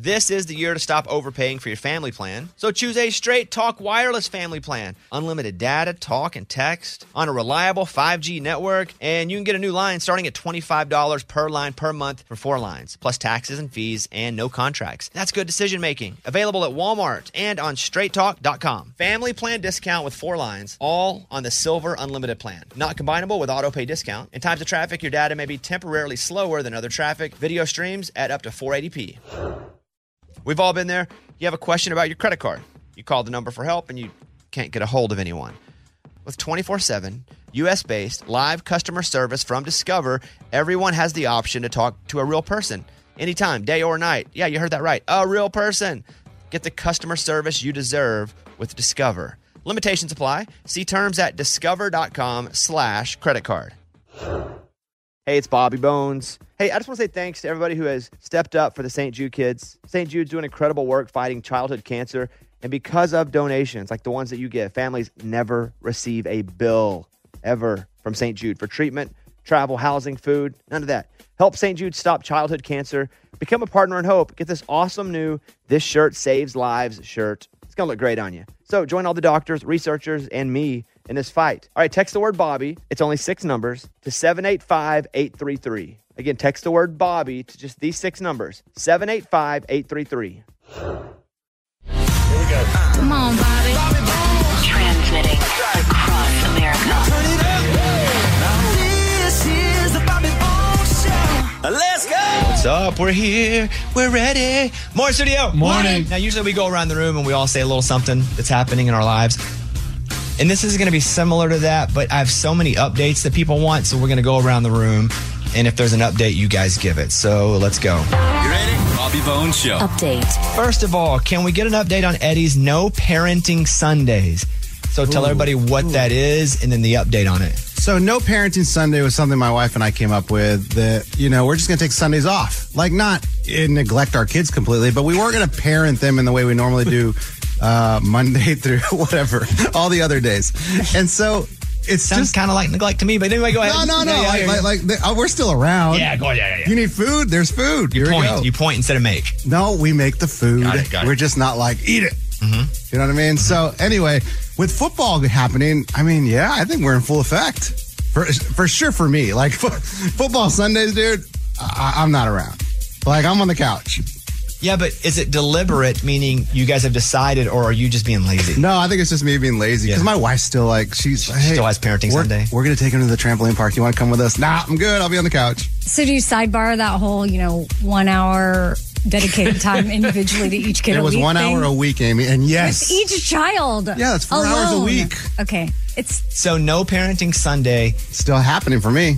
This is the year to stop overpaying for your family plan. So choose a Straight Talk Wireless family plan. Unlimited data, talk, and text on a reliable 5G network. And you can get a new line starting at $25 per line per month for 4 lines, plus taxes and fees and no contracts. That's good decision making. Available at Walmart and on straighttalk.com. Family plan discount with 4 lines, all on the Silver Unlimited plan. Not combinable with auto pay discount. In times of traffic, your data may be temporarily slower than other traffic. Video streams at up to 480p. We've all been there. You have a question about your credit card. You call the number for help and you can't get a hold of anyone. With 24/7, U.S.-based live customer service from Discover, everyone has the option to talk to a real person. Anytime, day or night. Yeah, you heard that right. A real person. Get the customer service you deserve with Discover. Limitations apply. See terms at discover.com/credit card. Hey, it's Bobby Bones. Hey, I just want to say thanks to everybody who has stepped up for the St. Jude kids. St. Jude's doing incredible work fighting childhood cancer. And because of donations like the ones that you give, families never receive a bill ever from St. Jude for treatment, travel, housing, food, none of that. Help St. Jude stop childhood cancer. Become a partner in hope. Get this awesome new This Shirt Saves Lives shirt. It's going to look great on you. So join all the doctors, researchers, and me in this fight. All right, text the word Bobby. It's only 6 numbers to 785-833. Again, text the word Bobby to just these 6 numbers, 785-833. Here we go. Come on, Bobby. Transmitting across America. Turn it up. This is the Bobby Bones Show. Let's go. What's up? We're here. We're ready. More studio. Morning. Now, usually we go around the room and we all say a little something that's happening in our lives. And this is going to be similar to that, but I have so many updates that people want, so we're going to go around the room. And if there's an update, you guys give it. So let's go. You ready? Bobby Bones Show. Update. First of all, can we get an update on Eddie's No Parenting Sundays? So tell everybody what that is and then the update on it. So No Parenting Sunday was something my wife and I came up with that, we're just going to take Sundays off. Like not neglect our kids completely, but we weren't going to parent them in the way we normally do Monday through whatever, all the other days. And so it's Sounds just kind of like neglect to me, but anyway, go ahead. No. Yeah, We're still around. Yeah, go ahead. Yeah. You need food? There's food. Here we go. You point instead of make. No, we make the food. Got it. We're just not like, eat it. Mm-hmm. You know what I mean? So anyway, with football happening, I think we're in full effect. For sure for me. Like football Sundays, dude, I'm not around. Like I'm on the couch. Yeah, but is it deliberate, meaning you guys have decided, or are you just being lazy? No, I think it's just me being lazy because my wife's still like, she still has Parenting Sunday. We're going to take her to the trampoline park. You want to come with us? Nah, I'm good. I'll be on the couch. So do you sidebar that whole, 1 hour dedicated time individually to each kid It a was week 1 hour a week, Amy. And yes. With each child. Yeah, that's 4 hours a week. Okay. So No Parenting Sunday. Still happening for me.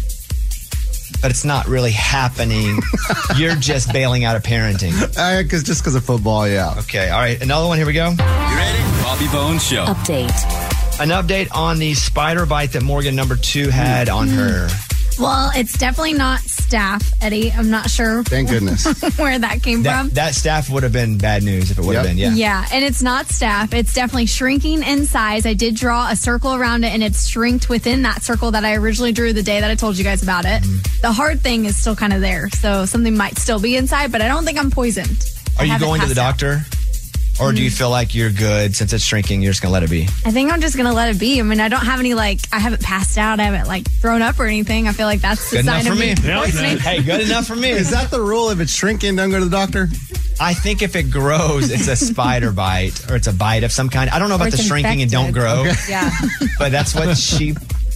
But it's not really happening. You're just bailing out of parenting. Because of football, yeah. Okay, all right. Another one. Here we go. You ready? Bobby Bones Show. Update. An update on the spider bite that Morgan number 2 had on her. Well, it's definitely not staph, Eddie. I'm not sure. Thank goodness. Where that came from. That staph would have been bad news if it would have been, yeah. Yeah, and it's not staph. It's definitely shrinking in size. I did draw a circle around it, and it's shrinked within that circle that I originally drew the day that I told you guys about it. Mm-hmm. The hard thing is still kind of there, so something might still be inside, but I don't think I'm poisoned. Are you going to the doctor? Or do you feel like you're good since it's shrinking, you're just going to let it be? I think I'm just going to let it be. I mean, I don't have any, I haven't passed out. I haven't, thrown up or anything. I feel like that's the good sign enough for of me. poisoning. Hey, good enough for me. Is that the rule? If it's shrinking, don't go to the doctor? I think if it grows, it's a spider bite or it's a bite of some kind. I don't know about the shrinking and don't grow. Okay. Yeah. But that's what she...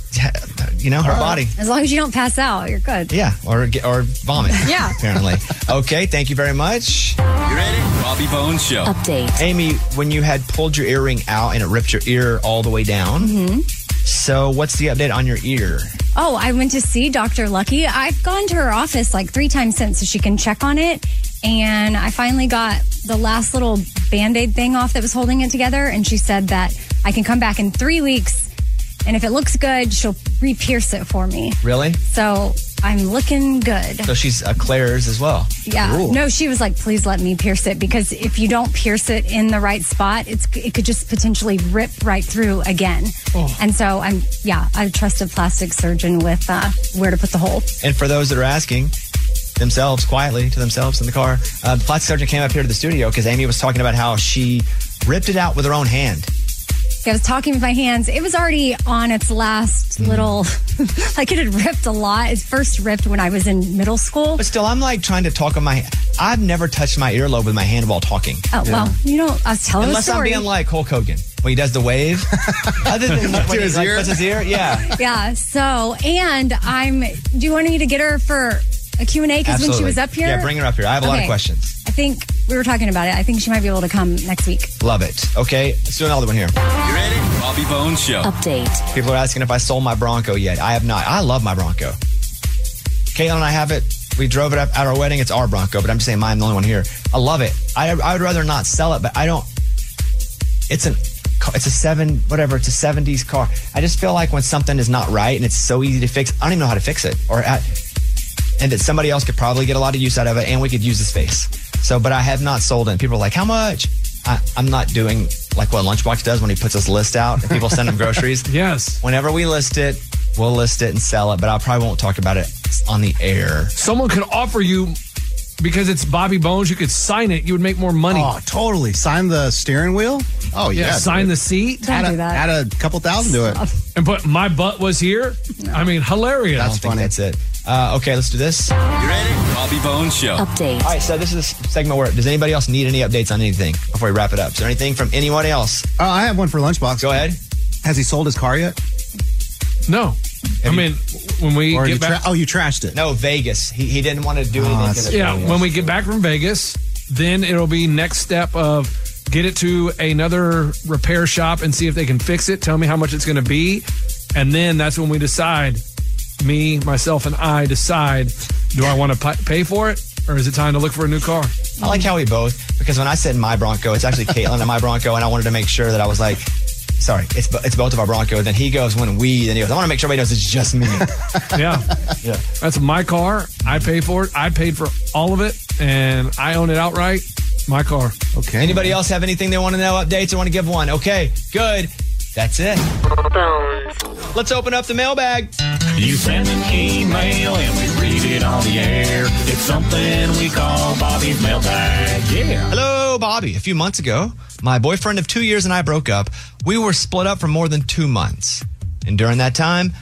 her body. As long as you don't pass out, you're good. Yeah, or vomit. Yeah. Apparently. Okay, thank you very much. You ready? Bobby Bones Show. Update. Amy, when you had pulled your earring out and it ripped your ear all the way down, so what's the update on your ear? Oh, I went to see Dr. Lucky. I've gone to her office 3 times since so she can check on it. And I finally got the last little Band-Aid thing off that was holding it together. And she said that I can come back in 3 weeks. And if it looks good, she'll re-pierce it for me. Really? So I'm looking good. So she's Claire's as well. Yeah. Ooh. No, she was like, please let me pierce it. Because if you don't pierce it in the right spot, it could just potentially rip right through again. Oh. And so I trust a plastic surgeon with where to put the hole. And for those that are asking, themselves quietly to themselves in the car. The plastic surgeon came up here to the studio because Amy was talking about how she ripped it out with her own hand. I was talking with my hands. It was already on its last little, like it had ripped a lot. It first ripped when I was in middle school. But still, I'm like trying to talk on my. I've never touched my earlobe with my hand while talking. Oh, well, I was telling Unless a I'm story. being like Hulk Hogan when he does the wave. Other than when he his like, ear? puts his ear, yeah. Yeah, so, and do you want me to get her for a Q&A? Because when she was up here. Yeah, bring her up here. I have a lot of Okay. questions. I think we were talking about it. I think she might be able to come next week. Love it. Okay, let's do another one here. You ready? Bobby Bones Show. Update. People are asking if I sold my Bronco yet. I have not. I love my Bronco. Caitlin and I have it. We drove it up at our wedding. It's our Bronco, but I'm just saying I'm the only one here. I love it. I would rather not sell it, but I don't. It's a 70s car. I just feel like when something is not right and it's so easy to fix, I don't even know how to fix it. And that somebody else could probably get a lot of use out of it, and we could use the space. So, but I have not sold it. And people are like, how much? I'm not doing like what Lunchbox does when he puts his list out and people send him groceries. Yes. Whenever we list it, we'll list it and sell it, but I probably won't talk about it on the air. Someone could offer you, because it's Bobby Bones, you could sign it. You would make more money. Oh, totally. Sign the steering wheel? Oh, yeah. Sign the seat Don't do that. Add a couple thousand to it. and put my butt was here. I mean, hilarious. I don't think that's it. Okay, let's do this. You ready? Bobby Bones Show. Update. All right, so this is a segment where does anybody else need any updates on anything before we wrap it up? Is there anything from anyone else? I have one for Lunchbox. Go ahead. Has he sold his car yet? No. I mean, when we Or get back. you trashed it? No, Vegas. He didn't want to do anything. that's- 'cause of Yeah, Vegas. when we get back from Vegas, then it'll be next step of get it to another repair shop and see if they can fix it. Tell me how much it's going to be. And then that's when we decide, me, myself, and I decide, do I want to pay for it or is it time to look for a new car? I like how we both, because when I said my Bronco, it's actually Caitlin and my Bronco, and I wanted to make sure that I was like, sorry, it's both of our Bronco. Then he goes, then he goes, I want to make sure everybody knows it's just me. Yeah. That's my car. I pay for it. I paid for all of it and I own it outright. My car. Okay. Anybody else have anything they want to know, updates, or want to give one? Okay, good. That's it. Let's open up the mailbag. You send an email and we read it on the air. It's something we call Bobby's mailbag. Yeah. Hello, Bobby. A few months ago, my boyfriend of 2 years and I broke up. We were split up for more than 2 months. And during that time,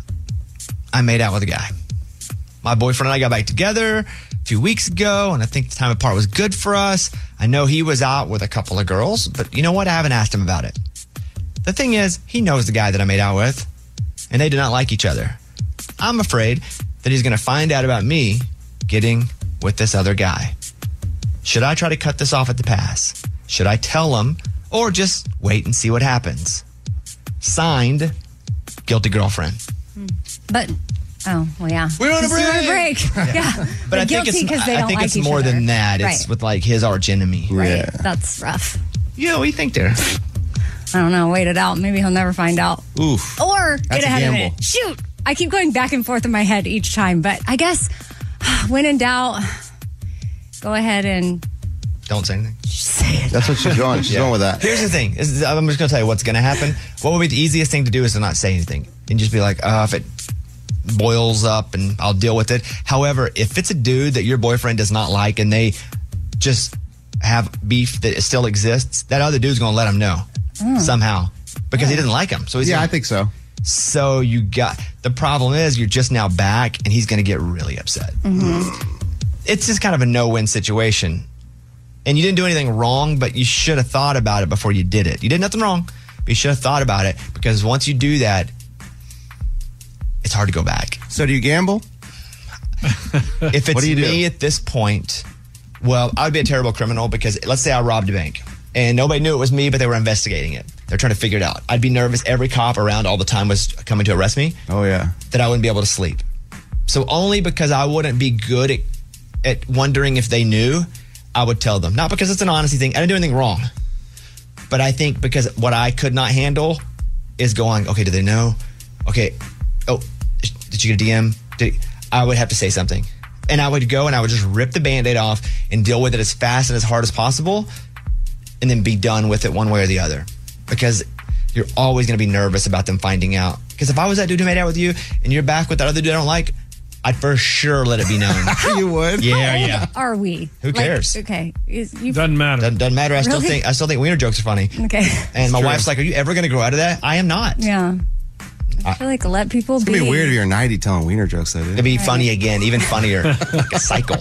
I made out with a guy. My boyfriend and I got back together a few weeks ago, and I think the time apart was good for us. I know he was out with a couple of girls, but you know what? I haven't asked him about it. The thing is, he knows the guy that I made out with, and they do not like each other. I'm afraid that he's going to find out about me getting with this other guy. Should I try to cut this off at the pass? Should I tell him, or just wait and see what happens? Signed, Guilty Girlfriend. But, oh, well, yeah. We're on a break. We're on a break. Yeah. But They're I think guilty it's, 'cause they I don't think like it's each more other. than that. It's Right. with like his arch enemy. Right. That's rough. Yeah, what do you think there? I don't know. Wait it out. Maybe he'll never find out. Oof. Or That's get a ahead of gamble. it. Shoot. I keep going back and forth in my head each time, but I guess when in doubt, go ahead and Don't say anything. say it. That's what she's going. She's going with that. Here's the thing. I'm just going to tell you what's going to happen. What would be the easiest thing to do is to not say anything and just be like, if it boils up and I'll deal with it. However, if it's a dude that your boyfriend does not like and they just have beef that still exists, that other dude's going to let him know somehow because he didn't like him. So he's Yeah, gonna, I think so. So the problem is you're just now back and he's going to get really upset. It's just kind of a no-win situation. And you didn't do anything wrong, but you should have thought about it before you did it. You did nothing wrong, but you should have thought about it because once you do that, it's hard to go back. So do you gamble? If it's What do you do? me at this point, well, I would be a terrible criminal because let's say I robbed a bank and nobody knew it was me, but they were investigating it. They're trying to figure it out. I'd be nervous. Every cop around all the time was coming to arrest me. Oh, yeah. That I wouldn't be able to sleep. So only because I wouldn't be good at wondering if they knew, I would tell them. Not because it's an honesty thing. I didn't do anything wrong. But I think because what I could not handle is going, okay, do they know? Okay, oh, did you get a DM? I would have to say something. And I would go and I would just rip the Band-Aid off and deal with it as fast and as hard as possible and then be done with it one way or the other. Because you're always going to be nervous about them finding out. Because if I was that dude who made out with you and you're back with that other dude I don't like, I'd for sure let it be known. You would? Yeah. Are we? Who cares? Okay. Doesn't matter. Doesn't matter. I still think wiener jokes are funny. Okay. And my wife's like, "Are you ever going to grow out of that?" I am not. Yeah. I feel like let people It'd be weird if you're 90 telling wiener jokes, though, dude. It'd be funny again, even funnier, like a cycle.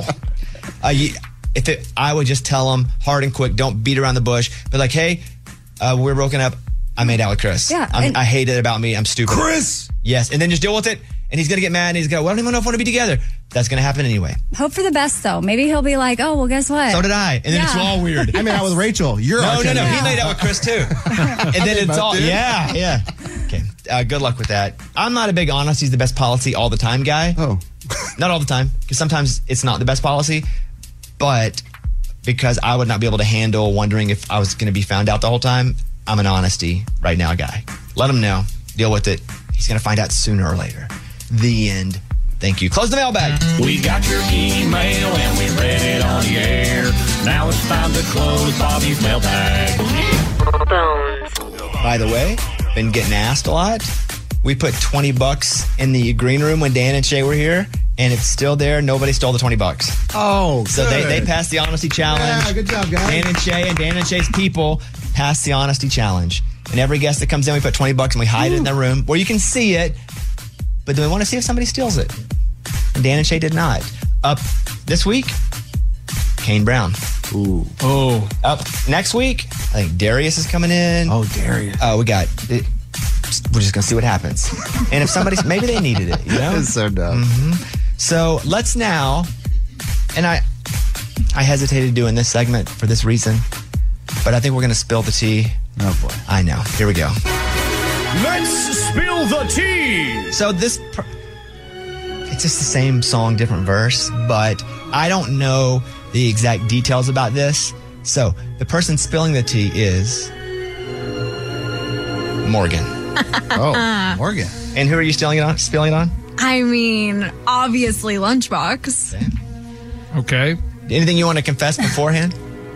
I would just tell them hard and quick, don't beat around the bush, but like, hey, we're broken up. I made out with Chris. Yeah, I hate it about me. I'm stupid. Chris! Yes, and then just deal with it. And he's going to get mad and he's going to go, well, I don't even know if I want to be together. That's going to happen anyway. Hope for the best, though. Maybe he'll be like, oh, well, guess what? So did I. And then it's all weird. I made out with Rachel. You're No. okay. He made out with Chris too. And then it's all, yeah. Okay. Good luck with that. I'm not a big honesty's the best policy all the time guy. Oh. Not all the time, because sometimes it's not the best policy. But because I would not be able to handle wondering if I was going to be found out the whole time, I'm an honesty right now guy. Let him know. Deal with it. He's going to find out sooner or later. The end. Thank you. Close the mailbag. We got your email and we read it on the air. Now it's time to close Bobby's mailbag. By the way, been getting asked a lot. We put $20 in the green room when Dan and Shay were here, and it's still there. Nobody stole the $20. Oh, so they passed the honesty challenge. Yeah, good job, guys. Dan and Shay's people passed the honesty challenge. And every guest that comes in, we put $20 and we hide it in their room where you can see it. But do we want to see if somebody steals it? And Dan and Shay did not. Up this week, Kane Brown. Ooh. Oh. Up next week, I think Darius is coming in. Oh, Darius. Oh, we're just going to see what happens. And if maybe they needed it, you know? It's so dumb. So let's now, and I hesitated doing this segment for this reason, but I think we're going to spill the tea. Oh, boy. I know. Here we go. Let's spill the tea. So it's just the same song, different verse, but I don't know the exact details about this. So the person spilling the tea is Morgan. Oh, Morgan. And who are you spilling it on? I mean, obviously Lunchbox. Okay. Anything you want to confess beforehand?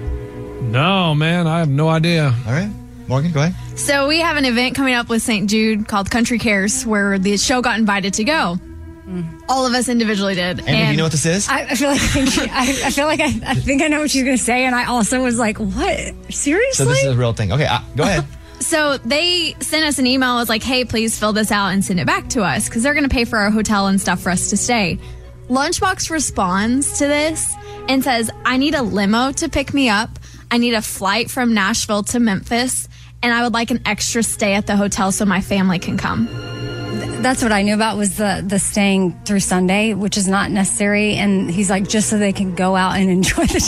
No, man, I have no idea. All right. Morgan, go ahead. So we have an event coming up with St. Jude called Country Cares where the show got invited to go. All of us individually did. And you know what this is? I feel like I think I know what she's going to say, and I also was like, what? Seriously? So this is a real thing. Okay, go ahead. So they sent us an email. It was like, hey, please fill this out and send it back to us because they're going to pay for our hotel and stuff for us to stay. Lunchbox responds to this and says, I need a limo to pick me up. I need a flight from Nashville to Memphis, and I would like an extra stay at the hotel so my family can come. That's what I knew about was the staying through Sunday, which is not necessary. And he's like, just so they can go out and enjoy the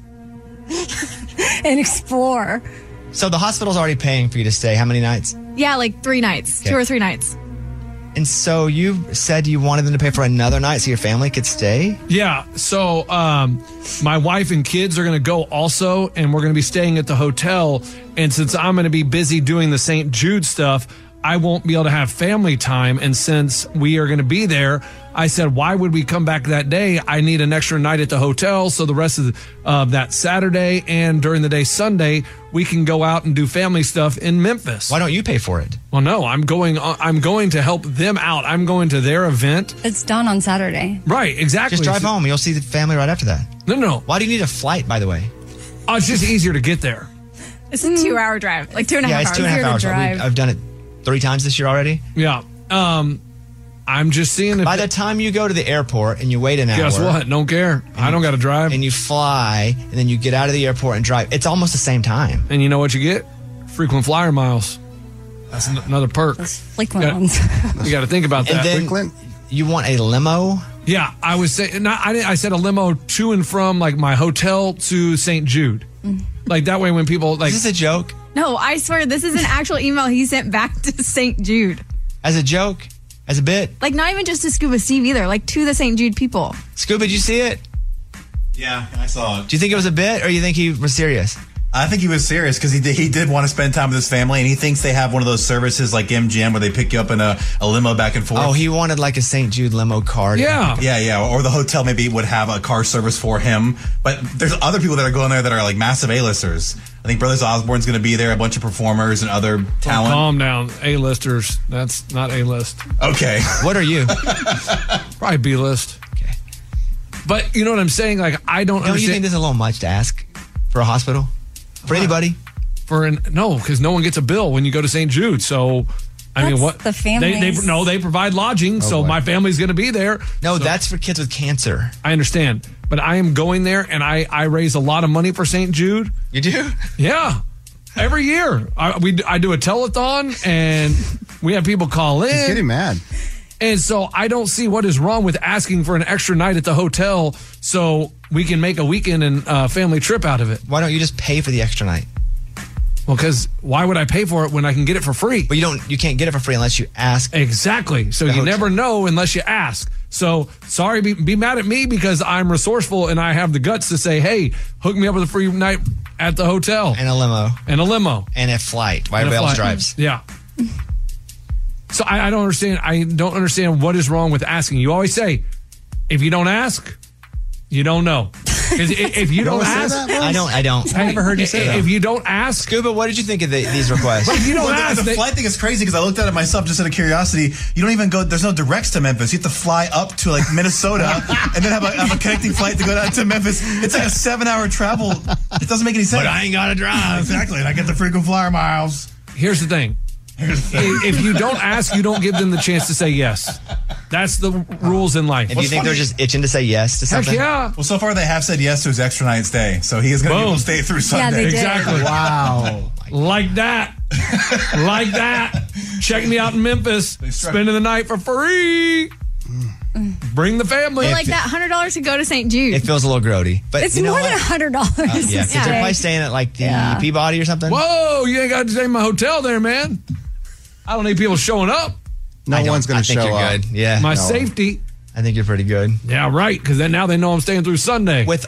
town and explore. So the hospital's already paying for you to stay. How many nights? Yeah, like 3 nights, Okay. 2 or 3 nights. And so you said you wanted them to pay for another night so your family could stay? Yeah. So my wife and kids are going to go also, and we're going to be staying at the hotel. And since I'm going to be busy doing the St. Jude stuff, I won't be able to have family time. And since we are going to be there, I said, why would we come back that day? I need an extra night at the hotel. So the rest of that Saturday and during the day Sunday, we can go out and do family stuff in Memphis. Why don't you pay for it? Well, no, I'm going to help them out. I'm going to their event. It's done on Saturday. Right, exactly. Just drive home. You'll see the family right after that. No. Why do you need a flight, by the way? Oh, it's just easier to get there. It's a 2-hour drive, like 2.5 hours. Yeah, it's 2.5 hours. drive. I've done it 3 times this year already. Yeah. I'm just seeing if By the time you go to the airport and you wait an hour. guess what? Don't care. I don't got to drive. And you fly, and then you get out of the airport and drive. It's almost the same time. And you know what you get? Frequent flyer miles. That's another perk. Frequent ones. You got to think about And that. then Frequent? you want a limo? Yeah, I was saying. I said a limo to and from like my hotel to St. Jude. Like that way, when people like Is this a joke? No, I swear, this is an actual email he sent back to St. Jude. As a joke? As a bit? Like, not even just to Scuba Steve either, like to the St. Jude people. Scuba, did you see it? Yeah, I saw it. Do you think it was a bit, or you think he was serious? I think he was serious because he did want to spend time with his family, and he thinks they have one of those services like MGM where they pick you up in a limo back and forth. Oh, he wanted like a St. Jude limo card. yeah. Yeah, or the hotel maybe would have a car service for him. But there's other people that are going there that are like massive A-listers. I think Brothers Osborne's going to be there, a bunch of performers and other talent. Calm down. A-listers. That's not A-list. Okay. What are you? Probably B-list. Okay. But you know what I'm saying? Like, I don't Don't you understand. think this is a little much to ask for a hospital? For anybody? No, because no one gets a bill when you go to St. Jude. So, I mean, That's what? the families. They provide lodging, so boy. my family's going to be there. No, So- that's for kids with cancer. I understand. But I am going there, and I raise a lot of money for St. Jude. You do? Yeah. Every year. I do a telethon, and we have people call in. He's getting mad. And so I don't see what is wrong with asking for an extra night at the hotel so we can make a weekend and family trip out of it. Why don't you just pay for the extra night? Well, because why would I pay for it when I can get it for free? But you can't get it for free unless you ask. Exactly. So you hotel. never know unless you ask. So sorry, be mad at me because I'm resourceful and I have the guts to say, hey, hook me up with a free night at the hotel. And a limo. And a flight. Why And a everybody else flight. drives. Yeah. So I don't understand. I don't understand what is wrong with asking. You always say, if you don't ask, you don't know. Because if you don't always say ask, that, Ross? I don't. I never heard you say that. If you don't ask, Scuba, what did you think of these requests? if you don't Well, ask, the they- flight thing is crazy because I looked at it myself just out of curiosity. You don't even go. There's no directs to Memphis. You have to fly up to like Minnesota and then have a connecting flight to go down to Memphis. It's like a 7-hour travel. It doesn't make any sense. But I ain't got to drive. Exactly, and I get the frequent flyer miles. here's the thing. If you don't ask, you don't give them the chance to say yes. That's the rules in life. And do you think they're just itching to say yes to Heck something? yeah. Well, so far they have said yes to his extra night stay, so he is going to be able Boom. to stay through Yeah, Sunday. they did. Exactly. Wow. Like that. Like that. Check me out in Memphis. Spending the night for free. Bring the family. Like that $100 to go to St. Jude. It feels a little grody. But It's you know more what? than $100. Yeah, because they're probably staying at like the Peabody or something. Whoa, you ain't got to stay in my hotel there, man. I don't need people showing up. No one's going to I think show you're up. good. Yeah. My safety. I think you're pretty good. Yeah, right. Because then now they know I'm staying through Sunday. With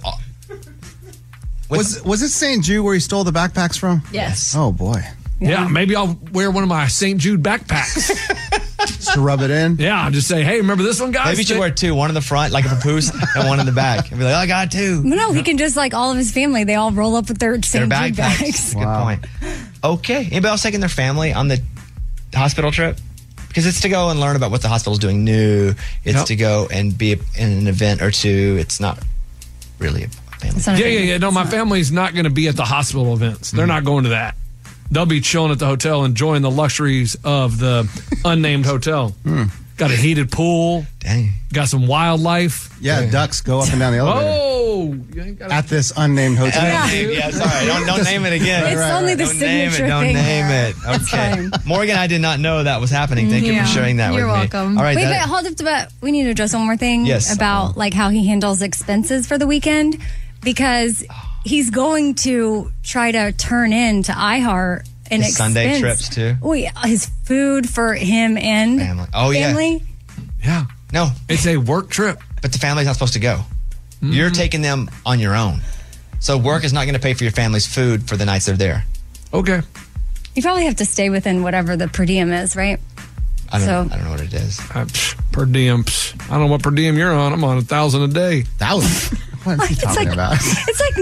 Was it St. Jude where he stole the backpacks from? Yes. Oh, boy. Yeah, maybe I'll wear one of my St. Jude backpacks. Just to rub it in? Yeah, I'll just say, hey, remember this one, guys? maybe you should wear two, one in the front, like a papoose, and one in the back. And be like, I got two. No, he can just like all of his family. They all roll up with their Their St. Jude backpacks. bags. Good point. Okay. Anybody else taking their family on the hospital trip? Because it's to go and learn about what the hospital's doing new. It's Yep. to go and be in an event or two. It's not really a family. It's not a Yeah. thing. No, my family's not going to be at the hospital events. They're not going to that. They'll be chilling at the hotel, enjoying the luxuries of the unnamed hotel. Got a heated pool. Dang. Got some wildlife. Yeah, ducks go up and down the elevator. Oh, you ain't got At this unnamed hotel. Yeah, sorry. Don't name it again. It's only the Don't name it. signature Don't thing. name it. It's Okay. fine. Morgan, I did not know that was happening. Thank you Yeah. for sharing that You're with me. welcome. All right. Wait, that- but hold up, but we need to address one more thing Yes. about like how he handles expenses for the weekend because he's going to try to turn in to iHeart an His Sunday expense. trips, too? Oh yeah, his food for him and Family. Oh, yeah. family. Yeah. No, It's a work trip. but the family's not supposed to go. You're taking them on your own. So work is not going to pay for your family's food for the nights they're there. Okay. You probably have to stay within whatever the per diem is, right? I don't So- know what it is. Per diem. I don't know what per diem you're on. I'm on 1,000 a day. 1,000? What are you talking about? It's like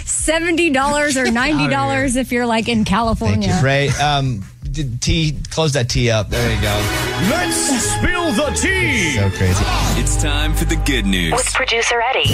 $70 or $90 if you're like in California. Thank you, Ray. Close that tea up. There you go. Let's spill the tea. So crazy. It's time for the good news. With producer Eddie.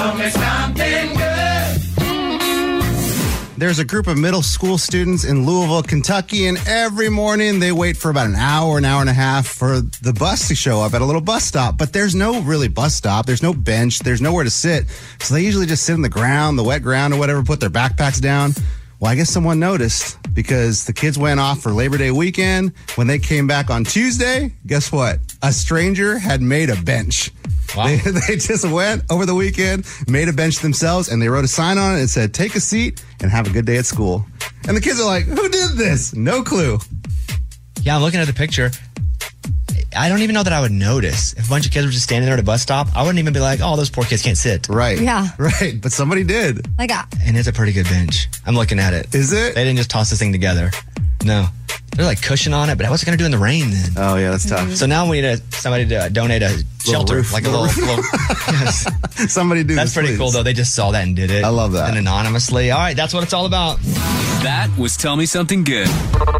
There's a group of middle school students in Louisville, Kentucky, and every morning they wait for about an hour and a half for the bus to show up at a little bus stop. But there's no really bus stop. There's no bench. There's nowhere to sit. So they usually just sit on the ground, the wet ground or whatever, put their backpacks down. Well, I guess someone noticed because the kids went off for Labor Day weekend. When they came back on Tuesday, guess what? A stranger had made a bench. Wow. They just went over the weekend, made a bench themselves, and they wrote a sign on it that said, "Take a seat and have a good day at school." And the kids are like, "Who did this?" No clue. Yeah, I'm looking at the picture. I don't even know that I would notice. If a bunch of kids were just standing there at a bus stop, I wouldn't even be like, oh, those poor kids can't sit. Right. Yeah. Right. But somebody did. Like, And it's a pretty good bench. I'm looking at it. Is it? They didn't just toss this thing together. No. There's like cushion on it, but what's it going to do in the rain then? Oh, yeah, that's tough. So now we need somebody to donate a shelter, roof. like a little yes. Somebody do That's this, pretty please. cool, though. They just saw that and did it. I love that. And anonymously. All right, that's what it's all about. That was Tell Me Something Good.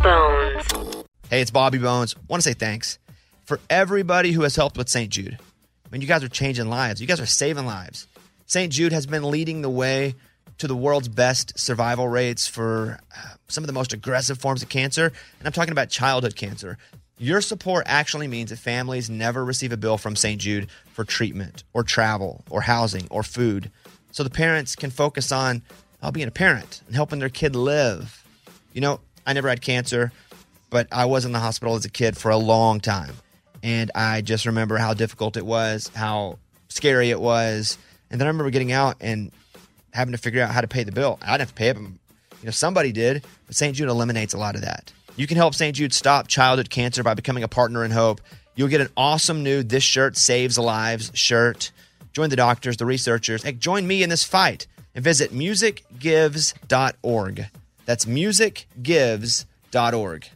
Hey, it's Bobby Bones. Want to say thanks for everybody who has helped with St. Jude. I mean, you guys are changing lives. You guys are saving lives. St. Jude has been leading the way to the world's best survival rates for some of the most aggressive forms of cancer. And I'm talking about childhood cancer. Your support actually means that families never receive a bill from St. Jude for treatment or travel or housing or food. So the parents can focus on being a parent and helping their kid live. You know, I never had cancer, but I was in the hospital as a kid for a long time. And I just remember how difficult it was, how scary it was. And then I remember getting out and having to figure out how to pay the bill. I didn't have to pay it, but somebody did. But St. Jude eliminates a lot of that. You can help St. Jude stop childhood cancer by becoming a partner in hope. You'll get an awesome new This Shirt Saves Lives shirt. Join the doctors, the researchers. Hey, join me in this fight and visit musicgives.org. That's musicgives.org.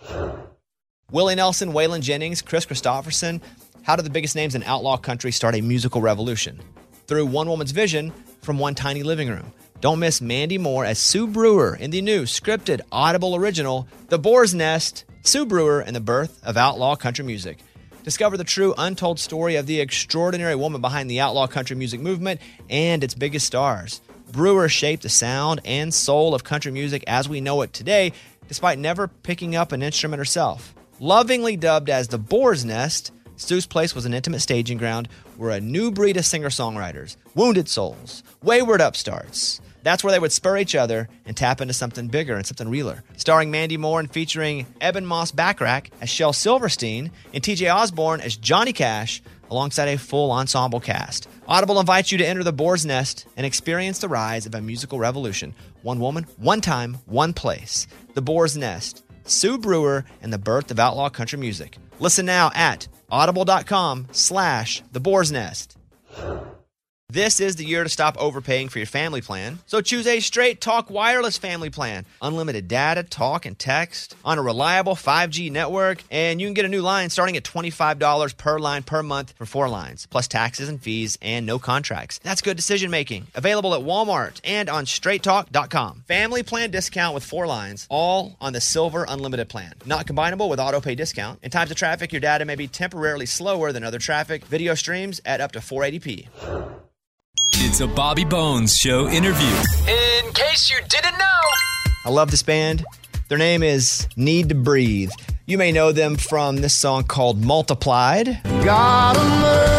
Willie Nelson, Waylon Jennings, Chris Christopherson. How did the biggest names in outlaw country start a musical revolution? Through one woman's vision from one tiny living room. Don't miss Mandy Moore as Sue Brewer in the new scripted Audible original, The Boar's Nest, Sue Brewer and the Birth of Outlaw Country Music. Discover the true untold story of the extraordinary woman behind the outlaw country music movement and its biggest stars. Brewer shaped the sound and soul of country music as we know it today, despite never picking up an instrument herself. Lovingly dubbed as The Boar's Nest, Sue's place was an intimate staging ground where a new breed of singer-songwriters, wounded souls, wayward upstarts, that's where they would spur each other and tap into something bigger and something realer. Starring Mandy Moore and featuring Eben Moss Backrack as Shel Silverstein and TJ Osborne as Johnny Cash, alongside a full ensemble cast. Audible invites you to enter the Boar's Nest and experience the rise of a musical revolution. One woman, one time, one place. The Boar's Nest, Sue Brewer, and the birth of outlaw country music. Listen now at audible.com/The Boar's Nest. This is the year to stop overpaying for your family plan. So choose a Straight Talk Wireless family plan. Unlimited data, talk, and text on a reliable 5G network. And you can get a new line starting at $25 per line per month for 4 lines, plus taxes and fees and no contracts. That's good decision making. Available at Walmart and on straighttalk.com. Family plan discount with 4 lines, all on the Silver Unlimited plan. Not combinable with auto pay discount. In times of traffic, your data may be temporarily slower than other traffic. Video streams at up to 480p. It's a Bobby Bones Show interview. In case you didn't know, I love this band. Their name is Need to Breathe. You may know them from this song called Multiplied. God of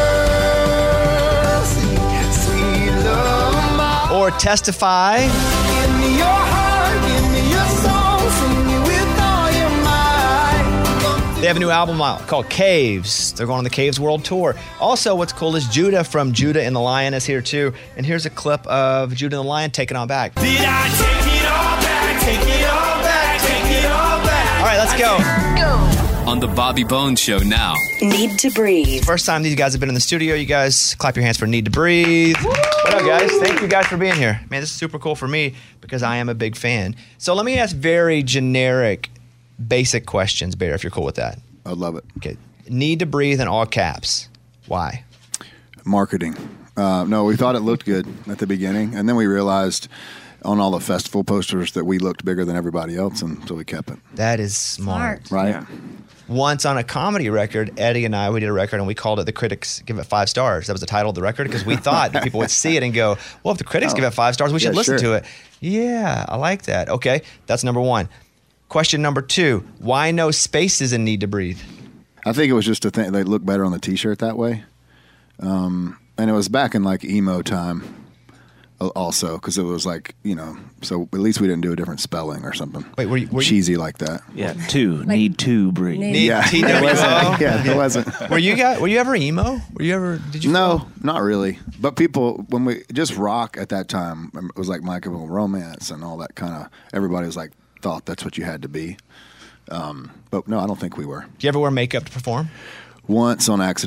mercy, sweet love, or Testify. give me your heart, give me your soul, sing me with all your might. They have a new album out called Caves. They're going on the Caves World Tour. Also, what's cool is Judah from Judah and the Lion is here too. And here's a clip of Judah and the Lion taking on back. Did I take it all back, take it all back, take it all back? All right, let's go. On the Bobby Bones Show now. Need to breathe. First time these guys have been in the studio. You guys clap your hands for Need to Breathe. What up, guys? Thank you guys for being here. Man, this is super cool for me because I am a big fan. So let me ask very generic, basic questions, Bear, if you're cool with that. I'd love it. Okay. Need to Breathe in all caps. Why? Marketing. No, we thought it looked good at the beginning, and then we realized on all the festival posters that we looked bigger than everybody else, and so we kept it. That is smart. Right? Yeah. Once on a comedy record, Eddie and I, we did a record and we called it The Critics Give It 5 Stars. That was the title of the record because we thought that people would see it and go, well, if the critics give it 5 stars, we should listen to it. Yeah, I like that. Okay, that's number one. Question number 2, why no spaces in Need to Breathe? I think it was just a thing. They look better on the T-shirt that way. And it was back in like emo time also because it was like, so at least we didn't do a different spelling or something. Wait, were you cheesy like that. Yeah, need to breathe. Yeah, it wasn't. Were you ever emo? Did you? No, not really. But people, when we just rock at that time, it was like My Chemical Romance and all that kind of, everybody was like, thought that's what you had to be. But no, I don't think we were. Do you ever wear makeup to perform? Once on accident.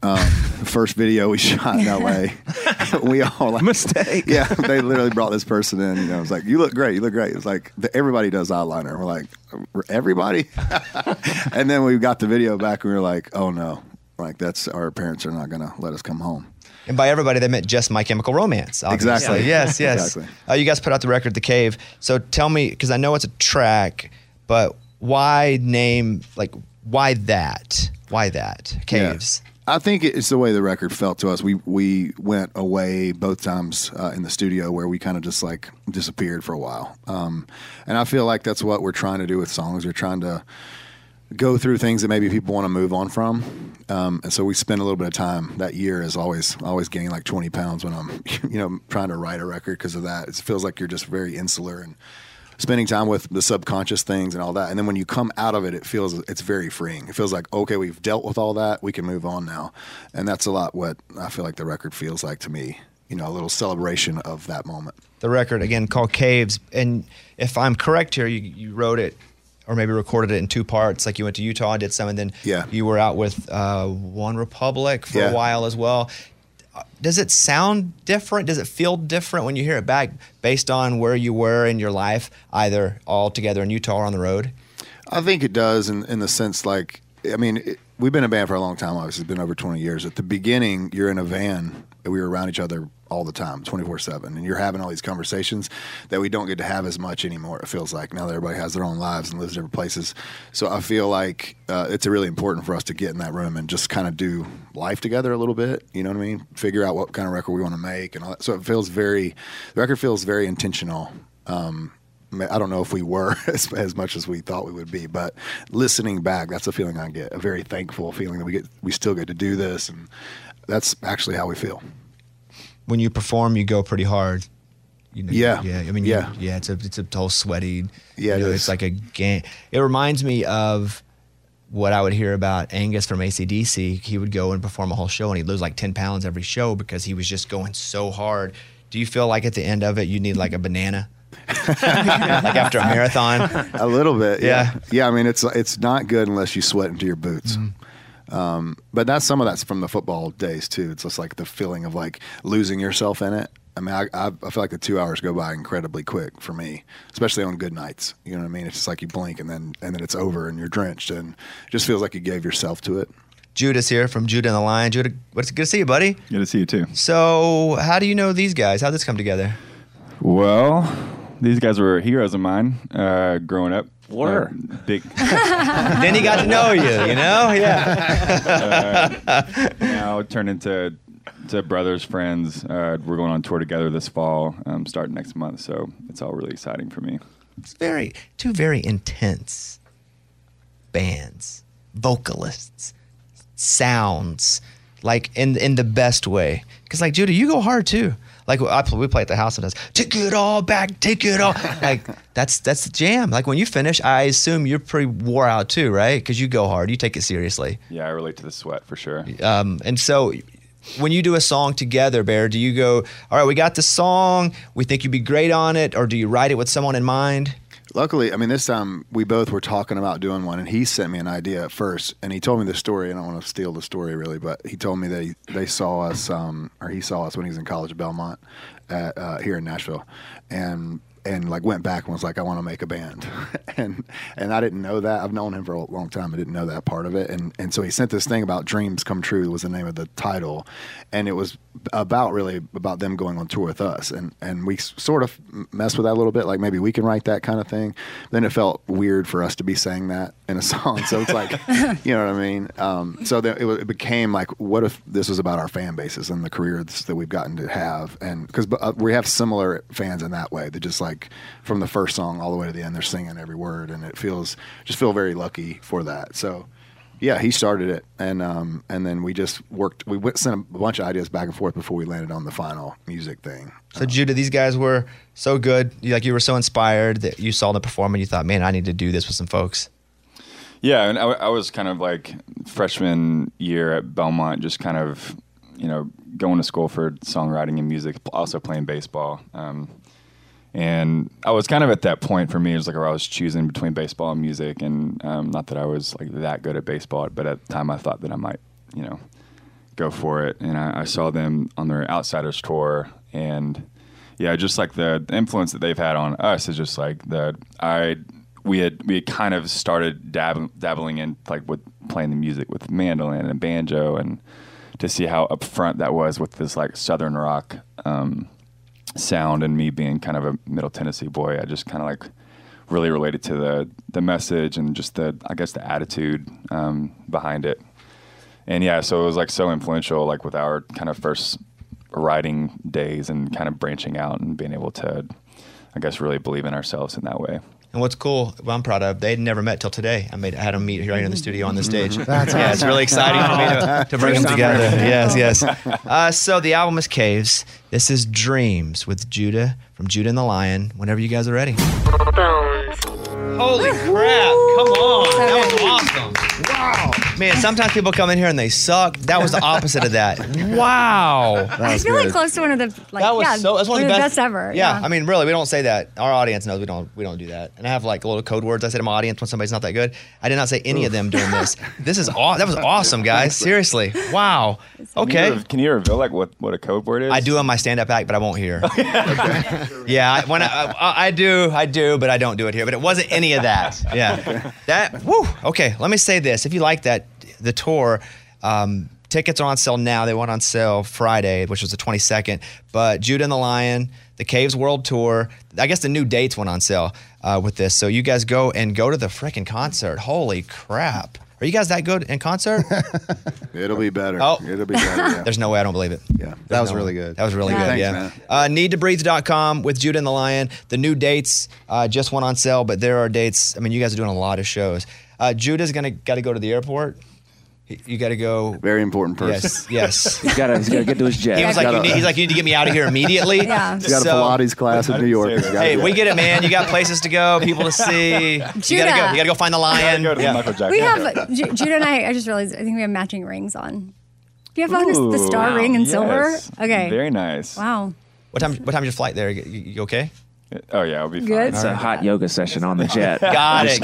The first video we shot in L.A. we all like, mistake. Yeah, they literally brought this person in. It was like, you look great. It's like everybody does eyeliner. We're like, everybody. And then we got the video back, and we were like, oh no, like that's our parents are not gonna let us come home. And by everybody, they meant just My Chemical Romance. Obviously. Exactly. Yes. Exactly. You guys put out the record, The Cave. So tell me, because I know it's a track, but why that? Why that? Caves. Yeah. I think it's the way the record felt to us. We went away both times in the studio where we kind of just like disappeared for a while. And I feel like that's what we're trying to do with songs. We're trying to go through things that maybe people want to move on from. And so we spend a little bit of time. That year is always gaining like 20 pounds when I'm trying to write a record because of that. It feels like you're just very insular and spending time with the subconscious things and all that. And then when you come out of it, it's very freeing. It feels like, okay, we've dealt with all that. We can move on now. And that's a lot what I feel like the record feels like to me, a little celebration of that moment. The record, again, called Caves. And if I'm correct here, you wrote it or maybe recorded it in two parts. Like you went to Utah and did some, and then you were out with One Republic for a while as well. Does it sound different? Does it feel different when you hear it back based on where you were in your life, either all together in Utah or on the road? I think it does in the sense like, we've been a band for a long time, obviously. It's been over 20 years. At the beginning, you're in a van. We were around each other all the time, 24/7. And you're having all these conversations that we don't get to have as much anymore, it feels like. Now that everybody has their own lives and lives different places. So I feel like it's really important for us to get in that room and just kind of do life together a little bit. You know what I mean? Figure out what kind of record we want to make and all that. So the record feels very intentional. I don't know if we were as much as we thought we would be, but listening back, that's a feeling I get, a very thankful feeling that we still get to do this, and that's actually how we feel. When you perform, you go pretty hard. Yeah. It's a whole sweaty. Yeah, it's like a game. It reminds me of what I would hear about Angus from AC/DC. He would go and perform a whole show, and he'd lose like 10 pounds every show because he was just going so hard. Do you feel like at the end of it, you need like a banana? Like after a marathon? A little bit, yeah. Yeah. It's not good unless you sweat into your boots. Mm-hmm. But some of that's from the football days too. It's just like the feeling of like losing yourself in it. I feel like the 2 hours go by incredibly quick for me, especially on good nights. You know what I mean? It's just like you blink and then it's over and you're drenched, and it just feels like you gave yourself to it. Judah's here from Judah and the Lion. Judah, it's good to see you, buddy. Good to see you too. So how do you know these guys? How'd this come together? Well, these guys were heroes of mine growing up. Big. Then he got to know you, Yeah. Now turned into brothers, friends. We're going on tour together this fall, starting next month. So it's all really exciting for me. It's two very intense bands, vocalists, sounds, like in the best way. Because like Judah, you go hard too. Like we play at the house sometimes. Take it all back, take it all. Like that's the jam. Like when you finish, I assume you're pretty wore out too, right? Because you go hard, you take it seriously. Yeah, I relate to the sweat for sure. And so when you do a song together, Bear, do you go, all right, we got the song, we think you'd be great on it, or do you write it with someone in mind? Luckily, this time we both were talking about doing one, and he sent me an idea at first, and he told me the story. I don't want to steal the story really, but he told me that they saw us, or he saw us when he was in college at Belmont, here in Nashville, and like went back and was like, I want to make a band. and I didn't know that. I've known him for a long time. I didn't know that part of it. And so he sent this thing about Dreams Come True was the name of the title. And it was about them going on tour with us. And we sort of messed with that a little bit, like maybe we can write that kind of thing. Then it felt weird for us to be saying that in a song. So it's like, you know what I mean? So it became like, what if this was about our fan bases and the careers that we've gotten to have? And because we have similar fans in that way. They just like from the first song all the way to the end, they're singing every word, and just feel very lucky for that. So yeah, he started it, and then we just worked. We sent a bunch of ideas back and forth before we landed on the final music thing. So Judah, these guys were so good. You were so inspired that you saw the perform and you thought, man, I need to do this with some folks. Yeah, and I was kind of like freshman year at Belmont, just kind of going to school for songwriting and music, also playing baseball. And I was kind of at that point for me, it was like where I was choosing between baseball and music, and not that I was like that good at baseball, but at the time I thought that I might, go for it. And I saw them on their Outsiders tour, and yeah, just like the influence that they've had on us is just like we had kind of started dabbling in like with playing the music with mandolin and banjo, and to see how upfront that was with this like Southern rock sound, and me being kind of a Middle Tennessee boy, I just kind of like really related to the message and just the attitude behind it. And yeah, so it was like so influential, like with our kind of first writing days and kind of branching out and being able to, I guess, really believe in ourselves in that way. And what's cool, what I'm proud of, they'd never met till today. I had them meet here in the studio on the stage. That's yeah, it's really exciting for me to bring them together. Yes. So the album is Caves. This is Dreams with Judah from Judah and the Lion. Whenever you guys are ready. Holy crap! Come on, that was awesome. Wow, man. Sometimes people come in here and they suck. That was the opposite of that. Wow, I feel like close to one of the that's one of the best ever. Yeah, I mean, really, we don't say that. Our audience knows we don't do that. And I have like little code words I say to my audience when somebody's not that good. I did not say any of them during this. That was awesome, guys. Seriously, wow. Okay. Can you reveal like what a code word is? I do on my stand-up act, but I won't here. Yeah, when I do, but I don't do it here. But it wasn't any of that. Yeah, that. Woo. Okay, let me say this: if you like that, the tour. Tickets are on sale now. They went on sale Friday, which was the 22nd. But Judah and the Lion, the Caves World Tour. I guess the new dates went on sale with this. So you guys go to the freaking concert. Holy crap. Are you guys that good in concert? It'll be better. Oh. It'll be better. Yeah. There's no way I don't believe it. Yeah. That was really good. That was really good, Thanks, yeah. NeedToBreathe.com with Judah and the Lion. The new dates just went on sale, but there are dates. I mean, you guys are doing a lot of shows. Judah's got to go to the airport. You got to go. Very important person. Yes. He's got to get to his jet. He's like, you need to get me out of here immediately. Yeah. He's got a Pilates class in New York. Hey, we get it, man. You got places to go, people to see. You got to go find the lion. We have Judah and I just realized I think we have matching rings on. Do you have on the star ring in silver? Okay. Very nice. Wow. What time's your flight there? You okay? Oh yeah, I'll be fine. Good. It's a hot yoga session on the jet. Got it.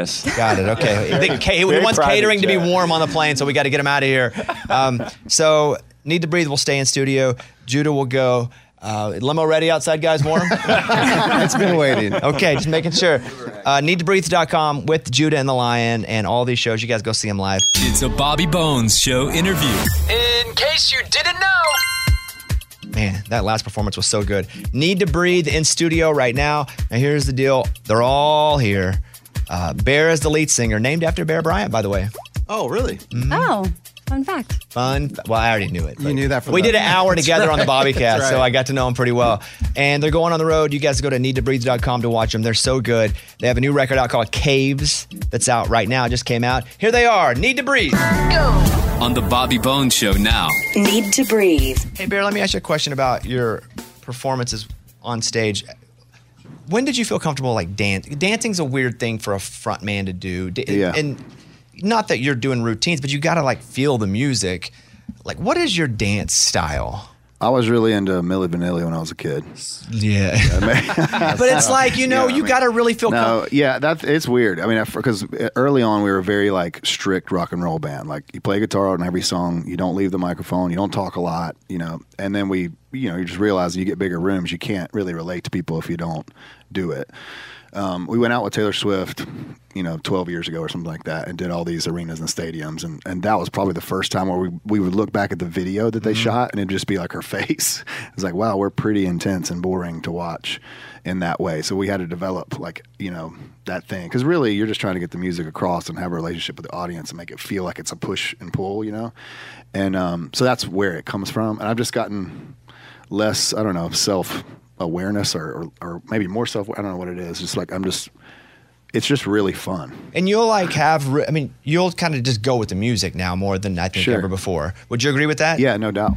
Okay. He wants catering to be warm on the plane, so we got to get him out of here. So Need to Breathe will stay in studio. Judah will go. Limo ready outside, guys? Warm? It's been waiting. Okay, just making sure. NeedToBreathe.com with Judah and the Lion and all these shows. You guys go see them live. It's a Bobby Bones Show interview. In case you didn't know. Man, that last performance was so good. Need to Breathe in studio right now. Now, here's the deal. They're all here. Bear is the lead singer, named after Bear Bryant, by the way. Oh, really? Oh, fun fact. Well, I already knew it. You knew that from we did an hour together on the Bobbycast, right. so I got to know them pretty well. And they're going on the road. You guys go to needtobreathe.com to watch them. They're so good. They have a new record out called Caves that's out right now. It just came out. Here they are. Need to Breathe. Go. On the Bobby Bones Show now. Need to breathe. Hey, Bear, let me ask you a question about your performances on stage. When did you feel comfortable like dancing? Dancing's a weird thing for a front man to do. Yeah. And not that you're doing routines, but you got to like feel the music. Like, what is your dance style? I was really into Milli Vanilli when I was a kid. Yeah. But it's like, you got to really feel comfortable. Yeah, it's weird. I mean, because early on we were a very like strict rock and roll band. Like you play guitar on every song, you don't leave the microphone, you don't talk a lot, and then you just realize you get bigger rooms, you can't really relate to people if you don't do it. We went out with Taylor Swift, 12 years ago or something like that, and did all these arenas and stadiums, and that was probably the first time where we would look back at the video that they shot, and it'd just be like her face. It's like, wow, we're pretty intense and boring to watch in that way. So we had to develop that thing, because really you're just trying to get the music across and have a relationship with the audience and make it feel like it's a push and pull, and so that's where it comes from. And I've just gotten less, I don't know, self-awareness or maybe more I don't know what it is. Just like it's just really fun. And you'll you'll kind of just go with the music now more than I think ever before. Would you agree with that? Yeah, no doubt.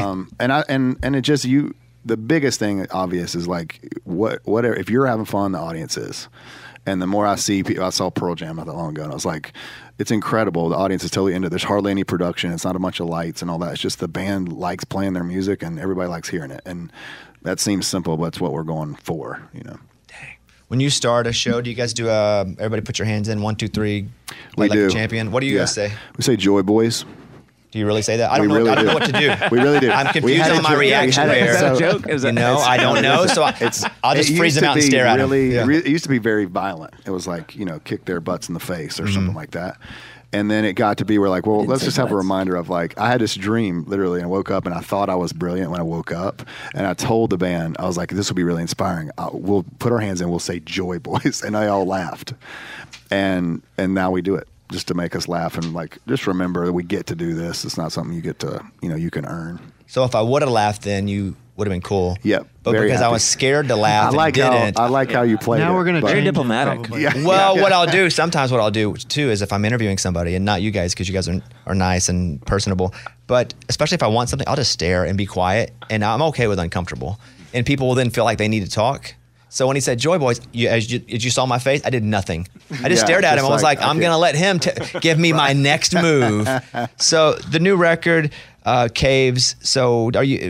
And it just the biggest thing obvious is like whatever, if you're having fun, the audience is. And the more I see people, I saw Pearl Jam not that long ago, and I was like, it's incredible. The audience is totally into it. There's hardly any production. It's not a bunch of lights and all that. It's just the band likes playing their music, and everybody likes hearing it. And that seems simple, but it's what we're going for, Dang. When you start a show, do you guys do everybody put your hands in, 1, 2, 3, we do. Like a champion? What do you guys say? We say Joy Boys. Do you really say that? I don't We know. really I don't do. know what to do. We really do. I'm We confused had on a my joke- reaction we had a- there. so- Is that a joke? Is that- You know, I don't know. So I'll just It freeze used him to out and be stare at him. really, Yeah. It used to be very violent. It was like, kick their butts in the face or something like that. And then it got to be where like, well, let's just have a reminder of like, I had this dream literally and I woke up and I thought I was brilliant when I woke up. And I told the band, I was like, this will be really inspiring. We'll put our hands in, we'll say Joy Boys. And they all laughed. And now we do it just to make us laugh. And like, just remember that we get to do this. It's not something you get to, you can earn. So if I would have laughed, then you would have been cool. Yep. But very because I happy. was scared to laugh I like and how didn't. I like how you played. Now we're gonna but- change Very it, diplomatic. probably. Yeah. Well, what I'll do, sometimes what I'll do too is if I'm interviewing somebody and not you guys because you guys are nice and personable, but especially if I want something, I'll just stare and be quiet and I'm okay with uncomfortable. And people will then feel like they need to talk. So when he said Joy Boys, as you saw my face, I did nothing. I just Yeah, stared at him. just I was like, like, I'm okay. going to let him give me my next move. So the new record, Caves. So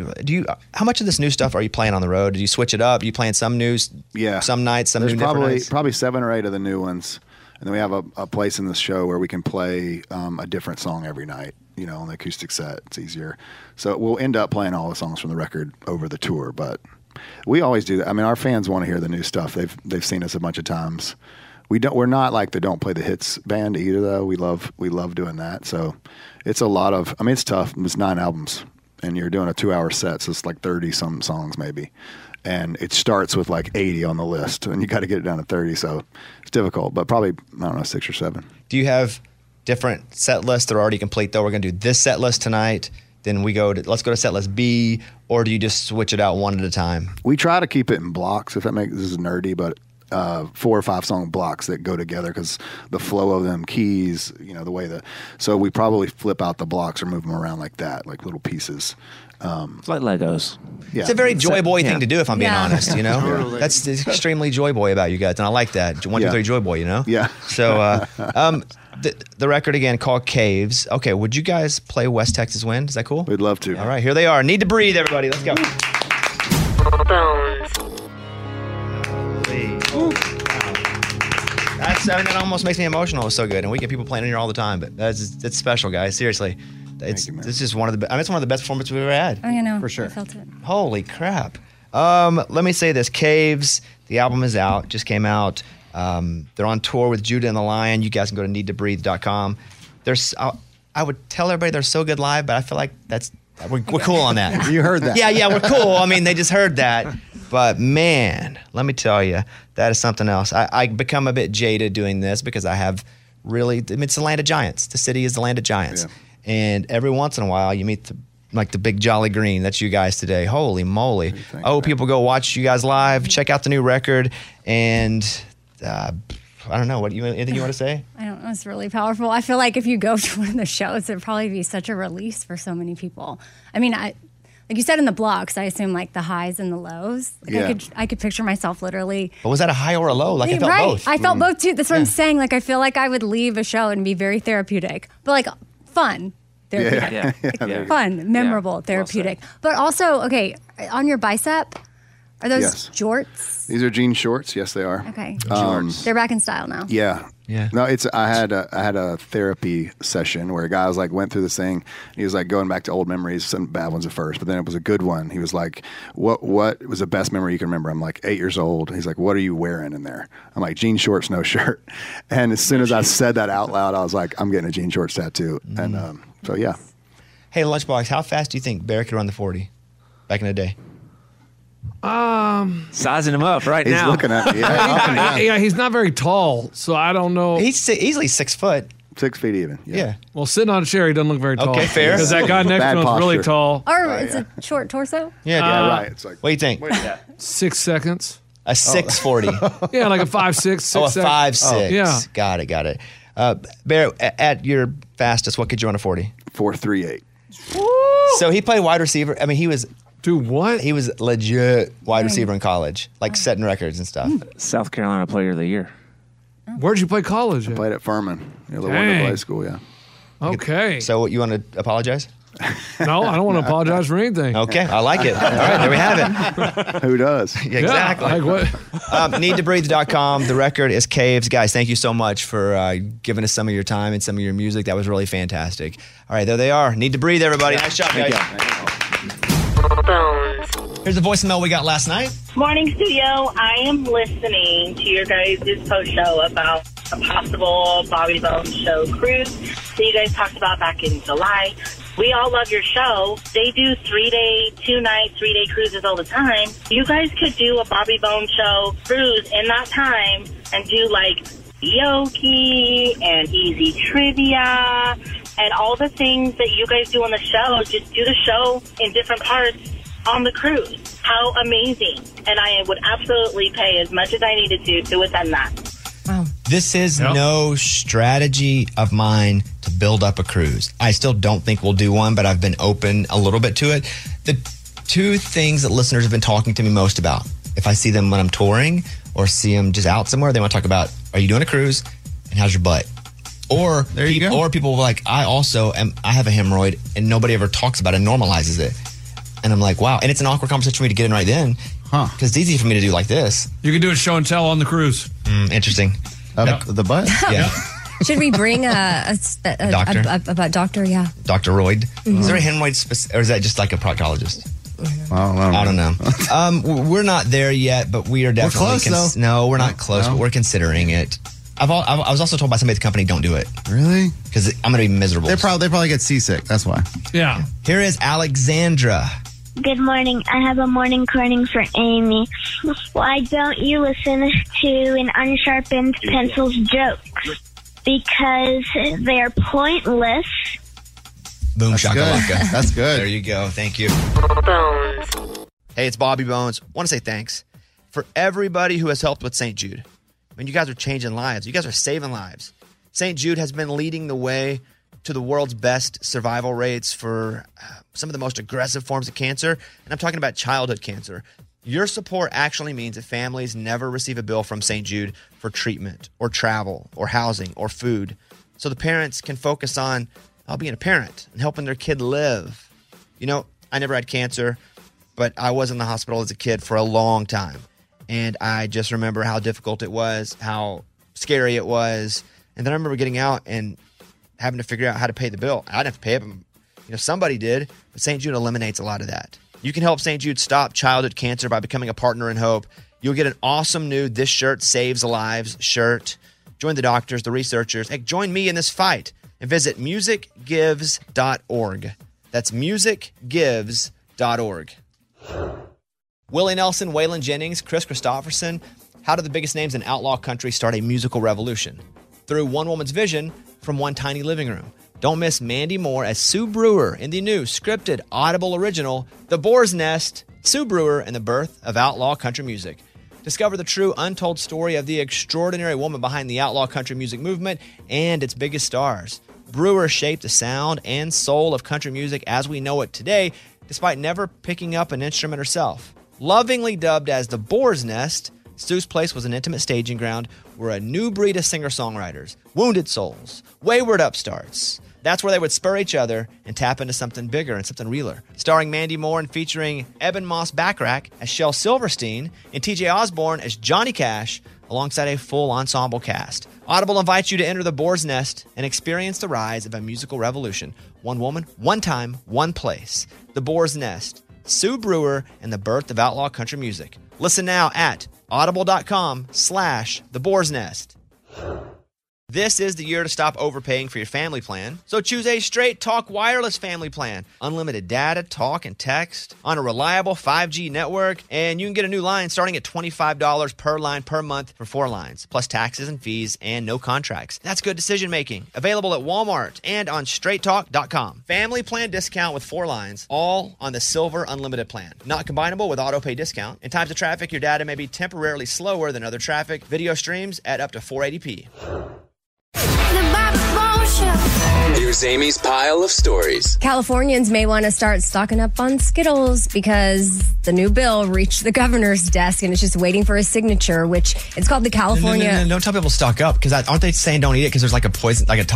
how much of this new stuff are you playing on the road? Do you switch it up? Are you playing some news? Yeah. Some nights, some There's new different probably nights? probably 7 or 8 of the new ones, and then we have a place in the show where we can play a different song every night. On the acoustic set, it's easier. So we'll end up playing all the songs from the record over the tour, but we always do that. I mean, our fans want to hear the new stuff. They've seen us a bunch of times. We're not like the Don't Play the Hits band either, though. We love doing that. So it's a lot of. I mean, it's tough. It's 9 albums, and you're doing a 2-hour set, so it's like 30 some songs maybe. And it starts with like 80 on the list, and you got to get it down to 30. So it's difficult, but probably, I don't know, 6 or 7. Do you have different set lists that are already complete, though? We're going to do this set list tonight, then let's go to set list B, or do you just switch it out one at a time? We try to keep it in blocks, if that makes, this is nerdy, but 4 or 5 song blocks that go together because the flow of them, keys, the way so we probably flip out the blocks or move them around like that, like little pieces. It's like Legos. Yeah. It's a very Joy Boy yeah. thing to do, if I'm being Yeah. honest, Totally. That's extremely Joy Boy about you guys, and I like that. 1, 2, Yeah. 3 Joy Boy, Yeah. So the record again called Caves. Okay, would you guys play West Texas Wind? Is that cool? We'd love to. All right, here they are. Need to Breathe, everybody. Let's go. That almost makes me emotional. It's so good, and we get people playing in here all the time. But it's special, guys. Seriously, it's just one of the. It's one of the best performances we've ever had. Oh, For sure. I felt it. Holy crap! Let me say this: Caves. The album is out. Just came out. They're on tour with Judah and the Lion. You guys can go to needtobreathe.com. I would tell everybody they're so good live, but I feel like we're cool on that. You heard that. Yeah, we're cool. I mean, they just heard that. But man, let me tell you, that is something else. I become a bit jaded doing this because I have it's the land of giants. The city is the land of giants. Yeah. And every once in a while you meet the big Jolly Green. That's you guys today. Holy moly. People go watch you guys live, check out the new record, and I don't know. Anything you want to say? I don't know. It's really powerful. I feel like if you go to one of the shows, it'd probably be such a release for so many people. I mean, like you said in the blocks, I assume like the highs and the lows. Like Yeah. I could picture myself literally. But was that a high or a low? Like I felt right. both. I felt both too. That's what I'm saying. Like I feel like I would leave a show and be very therapeutic, but like fun. Therapeutic. Yeah. Fun, memorable, therapeutic. But also, okay, on your bicep, are those Yes. jorts? These are jean shorts. Yes, they are. Okay. Jorts. They're back in style now. Yeah. Yeah. No, I had a therapy session where a guy was like went through this thing. And he was like going back to old memories, some bad ones at first, but then it was a good one. He was like, "What was the best memory you can remember?" I'm like 8 years old. He's like, "What are you wearing in there?" I'm like, "Jean shorts, no shirt." And as soon as I said that out loud, I was like, "I'm getting a jean shorts tattoo." And so yeah. Hey, Lunchbox, how fast do you think Barry could run the 40 back in the day? Sizing him up right He's now. looking at me. Yeah. Yeah, he's not very tall, so I don't know. He's easily 6 foot. 6 feet even. Yeah. Well, sitting on a chair, he doesn't look very tall. Okay, fair. Because that guy next Bad to him is really posture. tall. Or it's a short torso? Yeah, Yeah, right. It's like What do you think? 6 seconds. A 640. Yeah, like a 5'6", 6 Oh, a seconds. 5'6". yeah. Got it. Bear, at your fastest, what could you run a 40? 4.38. So he played wide receiver. I mean, he was Dude, what? he was legit wide receiver in college, like setting records and stuff. South Carolina Player of the Year. Where'd you play college at? Played at Furman. The Dang. Wonderful High School. Yeah. Okay. So you want to apologize? No, I don't want to apologize for anything. Okay, I like it. All right, there we have it. Who does? Yeah, exactly. like what? NeedToBreathe.com. The record is Caves. Guys, thank you so much for giving us some of your time and some of your music. That was really fantastic. All right, there they are. Need to Breathe, everybody. Nice job, guys. Here's the voicemail we got last night. Morning, studio. I am listening to your guys' post show about a possible Bobby Bones show cruise that you guys talked about back in July. We all love your show. They do 3-day, 2-night, 3-day cruises all the time. You guys could do a Bobby Bones show cruise in that time and do like Yoki and easy trivia and all the things that you guys do on the show. Just do the show in different parts on the cruise. How amazing. And I would absolutely pay as much as I needed to attend that. This is no strategy of mine to build up a cruise. I still don't think we'll do one, but I've been open a little bit to it. The two things that listeners have been talking to me most about, if I see them when I'm touring or see them just out somewhere, they want to talk about, are you doing a cruise and how's your butt? Or or people like, I have a hemorrhoid and nobody ever talks about it and normalizes it. And I'm like, wow. And it's an awkward conversation for me to get in right then. Because it's easy for me to do like this. You can do a show and tell on the cruise. Interesting. The butt? Yeah. Should we bring a doctor? A doctor, yeah. Dr. Royd. Is there a hemorrhoid or is that just like a proctologist? I don't know. We're not there yet, but we are definitely. We're close, though. No, we're not close, but we're considering it. I was also told by somebody at the company, don't do it. Really? Because I'm going to be miserable. They probably get seasick. That's why. Yeah. Here is Alexandra. Good morning. I have a morning corning for Amy. Why don't you listen to an unsharpened pencil's jokes? Because they're pointless. Boom, That's shakalaka. good. That's good. There you go. Thank you. Hey, it's Bobby Bones. Want to say thanks for everybody who has helped with St. Jude. I mean, you guys are changing lives. You guys are saving lives. St. Jude has been leading the way to the world's best survival rates for some of the most aggressive forms of cancer. And I'm talking about childhood cancer. Your support actually means that families never receive a bill from St. Jude for treatment or travel or housing or food. So the parents can focus on being a parent and helping their kid live. You know, I never had cancer, but I was in the hospital as a kid for a long time. And I just remember how difficult it was, how scary it was. And then I remember getting out and having to figure out how to pay the bill. I didn't have to pay it. Somebody did, but St. Jude eliminates a lot of that. You can help St. Jude stop childhood cancer by becoming a partner in hope. You'll get an awesome new This Shirt Saves Lives shirt. Join the doctors, the researchers. Hey, join me in this fight and visit musicgives.org. That's musicgives.org. Willie Nelson, Waylon Jennings, Chris Christopherson. How did the biggest names in outlaw country start a musical revolution? Through one woman's vision from one tiny living room. Don't miss Mandy Moore as Sue Brewer in the new scripted Audible original, The Boar's Nest, Sue Brewer and the Birth of Outlaw Country Music. Discover the true untold story of the extraordinary woman behind the outlaw country music movement and its biggest stars. Brewer shaped the sound and soul of country music as we know it today, despite never picking up an instrument herself. Lovingly dubbed as The Boar's Nest, Sue's place was an intimate staging ground where a new breed of singer-songwriters, wounded souls, wayward upstarts, that's where they would spur each other and tap into something bigger and something realer. Starring Mandy Moore and featuring Eben Moss Backrack as Shel Silverstein and TJ Osborne as Johnny Cash, alongside a full ensemble cast. Audible invites you to enter the Boar's Nest and experience the rise of a musical revolution. One woman, one time, one place. The Boar's Nest, Sue Brewer, and the birth of outlaw country music. Listen now at audible.com/The Boar's Nest. This is the year to stop overpaying for your family plan. So choose a Straight Talk Wireless family plan. Unlimited data, talk, and text on a reliable 5G network. And you can get a new line starting at $25 per line per month for 4 lines, plus taxes and fees and no contracts. That's good decision making. Available at Walmart and on straighttalk.com. Family plan discount with 4 lines, all on the Silver Unlimited plan. Not combinable with auto pay discount. In times of traffic, your data may be temporarily slower than other traffic. Video streams at up to 480p. The Bobby Bones Here's Amy's pile of stories. Californians may want to start stocking up on Skittles because the new bill reached the governor's desk and it's just waiting for his signature, which it's called the California. No, don't tell people to stock up because aren't they saying don't eat it because there's like a poison, like a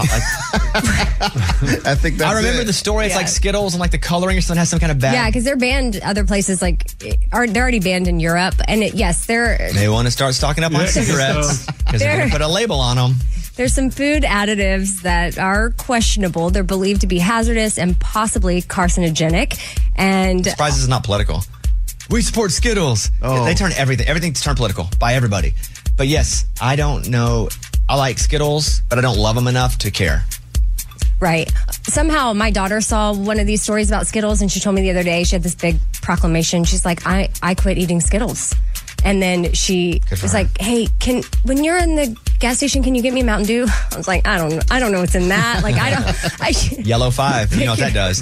I think that's I remember the story. It's like Skittles and like the coloring or something has some kind of bad. Yeah, because they're banned other places, like they're already banned in Europe, and they want to start stocking up on cigarettes because they're going to put a label on them. There's some food additives that are questionable. They're believed to be hazardous and possibly carcinogenic. And Surprised this is not political. We support Skittles. Oh. They turn everything's turned political by everybody. But yes, I don't know. I like Skittles, but I don't love them enough to care. right. Somehow my daughter saw one of these stories about Skittles and she told me the other day, she had this big proclamation. She's like, I quit eating Skittles. And then she was like, hey, when you're in the gas station, can you get me a Mountain Dew? I was like, I don't know what's in that. Like, Yellow 5. You know what that does.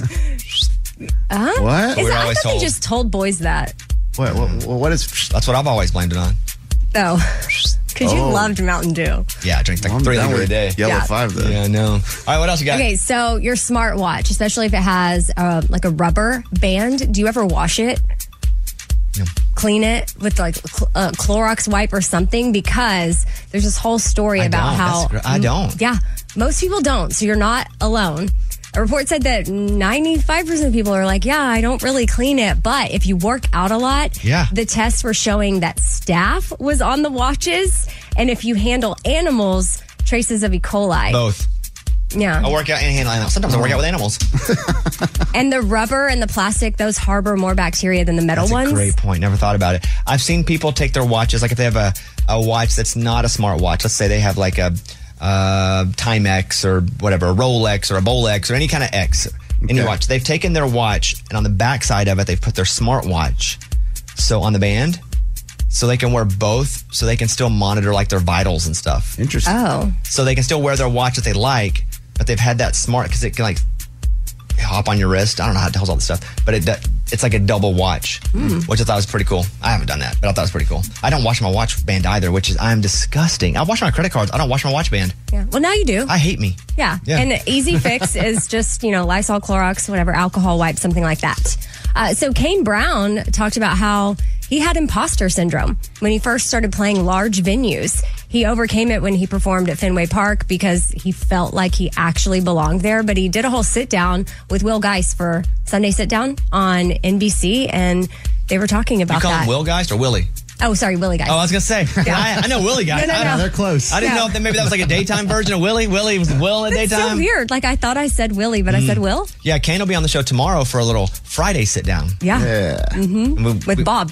What? We're I always thought they told. just told boys that. What is? That's what I've always blamed it on. Oh, because you Oh. loved Mountain Dew. Yeah, I drink like I'm 3 down liters a with day. Yellow 5 though. Yeah, I know. All right, what else you got? Okay, so your smartwatch, especially if it has like a rubber band, do you ever wash it? No. Clean it with like a Clorox wipe or something? Because there's this whole story about how I don't. Yeah, most people don't. So you're not alone. A report said that 95% of people are like, yeah, I don't really clean it. But if you work out a lot, the tests were showing that staph was on the watches. And if you handle animals, traces of E. coli. Both. Yeah. I work out and handle animals. Sometimes I work out with animals. And the rubber and the plastic, those harbor more bacteria than the metal That's ones. a great point. Never thought about it. I've seen people take their watches, like if they have a watch that's not a smart watch. Let's say they have like a Timex or whatever, a Rolex or a Bolex or any kind of X, any watch. They've taken their watch and on the back side of it, they've put their smartwatch. So on the band, so they can wear both, so they can still monitor like their vitals and stuff. Interesting. Oh. So they can still wear their watch that they like, but they've had that smart because it can like hop on your wrist. I don't know how it tells all this stuff, but it's like a double watch, which I thought was pretty cool. I haven't done that, but I thought it was pretty cool. I don't wash my watch band either, which is I'm disgusting. I wash my credit cards. I don't wash my watch band. Yeah. Well, now you do. I hate me. Yeah. Yeah. And the easy fix is just, Lysol, Clorox, whatever, alcohol wipe, something like that. So Kane Brown talked about how he had imposter syndrome when he first started playing large venues. He overcame it when he performed at Fenway Park because he felt like he actually belonged there. But he did a whole sit down with Will Geist for Sunday Sit Down on NBC, and they were talking about You call that. him Will Geist or Willie? Oh, sorry, Willie Geist. Oh, I was going to say. I know Willie Geist. No. They're close. I didn't know if maybe that was like a daytime version of Willie. Willie was Will in the It's daytime. so weird. Like, I thought I said Willie, but I said Will. Yeah, Kane will be on the show tomorrow for a little Friday sit down. Yeah. Mm-hmm. With Bob.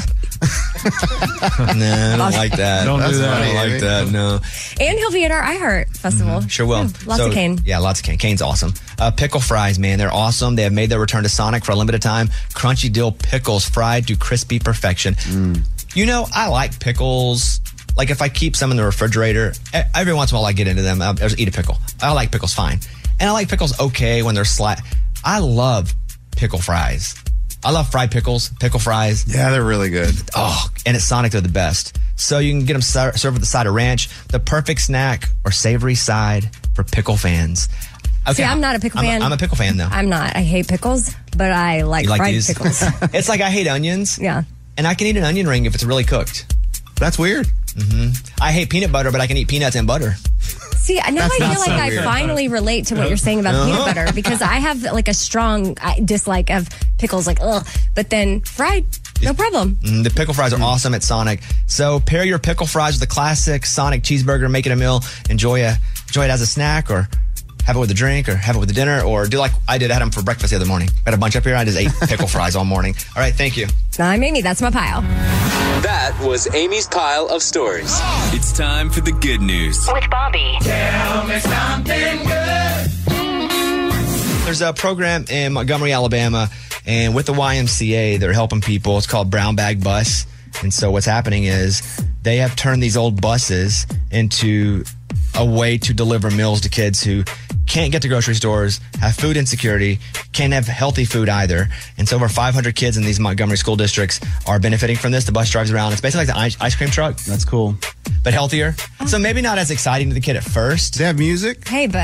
No, I don't like that. Don't do that. I don't like that. No. And he'll be at our iHeart Festival. Sure will. Yeah, lots of Kane. Yeah, lots of Kane. Kane's awesome. Pickle fries, man, they're awesome. They have made their return to Sonic for a limited time. Crunchy dill pickles fried to crispy perfection. I like pickles. Like if I keep some in the refrigerator, every once in a while I get into them. I'll just eat a pickle. I like pickles fine. And I like pickles okay when they're I love pickle fries. I love fried pickles, pickle fries. Yeah, they're really good. Oh, and at Sonic, they're the best. So you can get them served with a side of ranch, the perfect snack or savory side for pickle fans. Okay, See, I'm not a pickle fan. I'm a pickle fan, though. I'm not. I hate pickles, but I like You like fried these? pickles. It's like I hate onions. Yeah. And I can eat an onion ring if it's really cooked. That's weird. I hate peanut butter, but I can eat peanuts and butter. See, now That's I not feel like so I weird. finally relate to what you're saying about peanut butter because I have like a strong dislike of pickles, like, ugh. But then fried, no problem. The pickle fries are awesome at Sonic. So pair your pickle fries with the classic Sonic cheeseburger, make it a meal, enjoy it as a snack or have it with a drink or have it with a dinner or do like I did. I had them for breakfast the other morning. Got a bunch up here. I just ate pickle fries all morning. All right, thank you. I'm Amy. That's my pile. That was Amy's pile of stories. It's time for the good news. With Bobby. Tell me something good. There's a program in Montgomery, Alabama, and with the YMCA, they're helping people. It's called Brown Bag Bus. And so what's happening is they have turned these old buses into a way to deliver meals to kids who can't get to grocery stores, have food insecurity, can't have healthy food either. And so over 500 kids in these Montgomery school districts are benefiting from this. The bus drives around. It's basically like the ice cream truck. That's cool. But healthier. So maybe not as exciting to the kid at first. Do they have music? Hey, but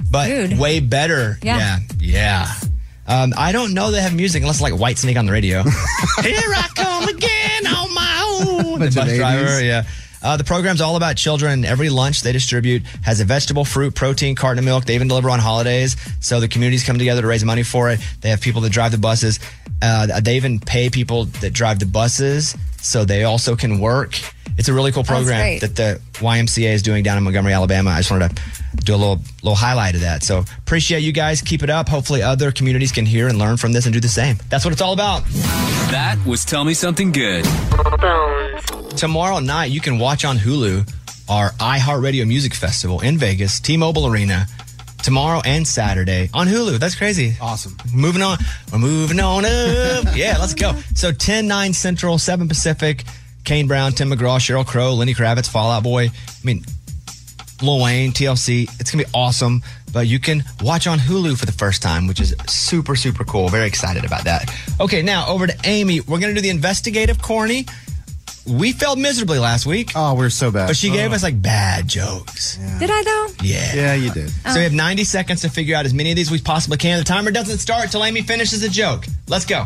but way better. Yeah. Yeah. I don't know they have music unless like White Snake on the radio. Here I come again on my own. The bus driver, yeah. The program's all about children. Every lunch they distribute has a vegetable, fruit, protein, carton of milk. They even deliver on holidays. So the communities come together to raise money for it. They have people that drive the buses. They even pay people that drive the buses so they also can work. It's a really cool program that the YMCA is doing down in Montgomery, Alabama. I just wanted to do a little highlight of that. So appreciate you guys. Keep it up. Hopefully other communities can hear and learn from this and do the same. That's what it's all about. That was Tell Me Something Good. Tomorrow night, you can watch on Hulu our iHeartRadio Music Festival in Vegas, T-Mobile Arena, tomorrow and Saturday on Hulu. That's crazy. Awesome. Moving on. We're moving on up. Yeah, let's go. So 10, 9 Central, 7 Pacific, Kane Brown, Tim McGraw, Sheryl Crow, Lenny Kravitz, Fall Out Boy. I mean, Lil Wayne, TLC. It's going to be awesome. But you can watch on Hulu for the first time, which is super, super cool. Very excited about that. Okay, now over to Amy. We're going to do the investigative corny. We failed miserably last week. Oh, we're so bad. But she gave us like bad jokes. Did I though? Yeah. Yeah, you did. So we have 90 seconds to figure out as many of these we possibly can. The timer doesn't start till Amy finishes a joke. Let's go.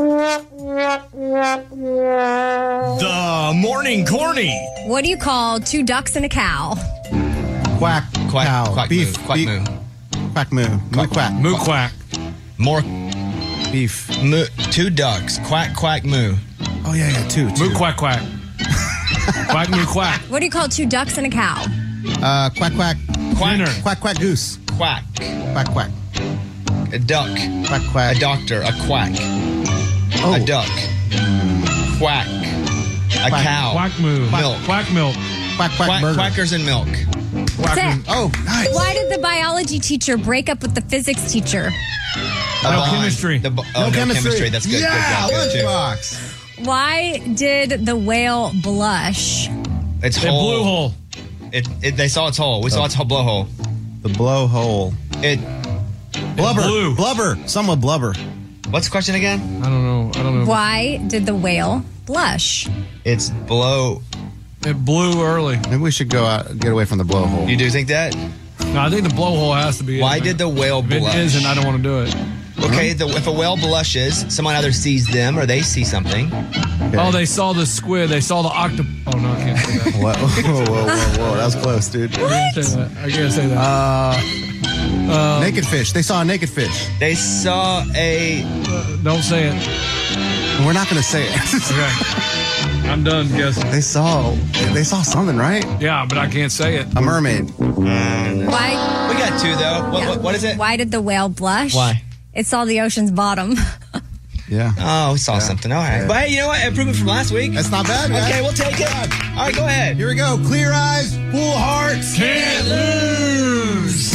The morning corny. What do you call 2 ducks and a cow? Quack, Quack, cow, quack, beef, moo, quack, beef, moo. quack, moo, moo, quack, Moo quack. More beef. moo, 2 ducks. Quack, quack, moo. Oh yeah, two. Moo quack quack. Quack moo quack. What do you call 2 ducks and a cow? Quack, quack, Quack. quack, quack, goose. Quack. Quack, quack. A duck. Quack, quack. A doctor. A quack. Oh. A duck. Quack. A Quack. cow. Quack moo. Milk. Quack milk. Quack, quack, Quack, burger. quackers and milk. That's it. Oh, nice. Why did the biology teacher break up with the physics teacher? No bond. chemistry. No chemistry. That's good. Yeah, good job. lunchbox. Why did the whale blush? It's A whole. blue hole. They saw its hole. We saw its blowhole. The blowhole. It. Blubber. Blue. Blubber. Somewhat blubber. What's the question again? I don't know. Why did the whale blush? It's blow. It blew early. Maybe we should go out, get away from the blowhole. You do think that? No, I think the blowhole has to be. Why in did there. the whale If it blush? isn't, I don't want to do it. Okay, if a whale blushes, someone either sees them or they see something. Okay. Oh, they saw the squid. They saw the octopus. Oh no, I can't say that. Whoa, whoa. That was close, dude. I can't say that. Naked fish. They saw a naked fish. They saw a. Don't say it. We're not going to say it. Okay. I'm done guessing. They saw something, right? Yeah, but I can't say it. A mermaid. Why? We got 2 though. What is it? Why did the whale blush? Why? It saw the ocean's bottom. Yeah. Oh, we saw something. All right. But hey, you know what? Improvement from last week. That's not bad, guys. Okay, we'll take it. All right, go ahead. Here we go. Clear eyes, full hearts. Can't lose.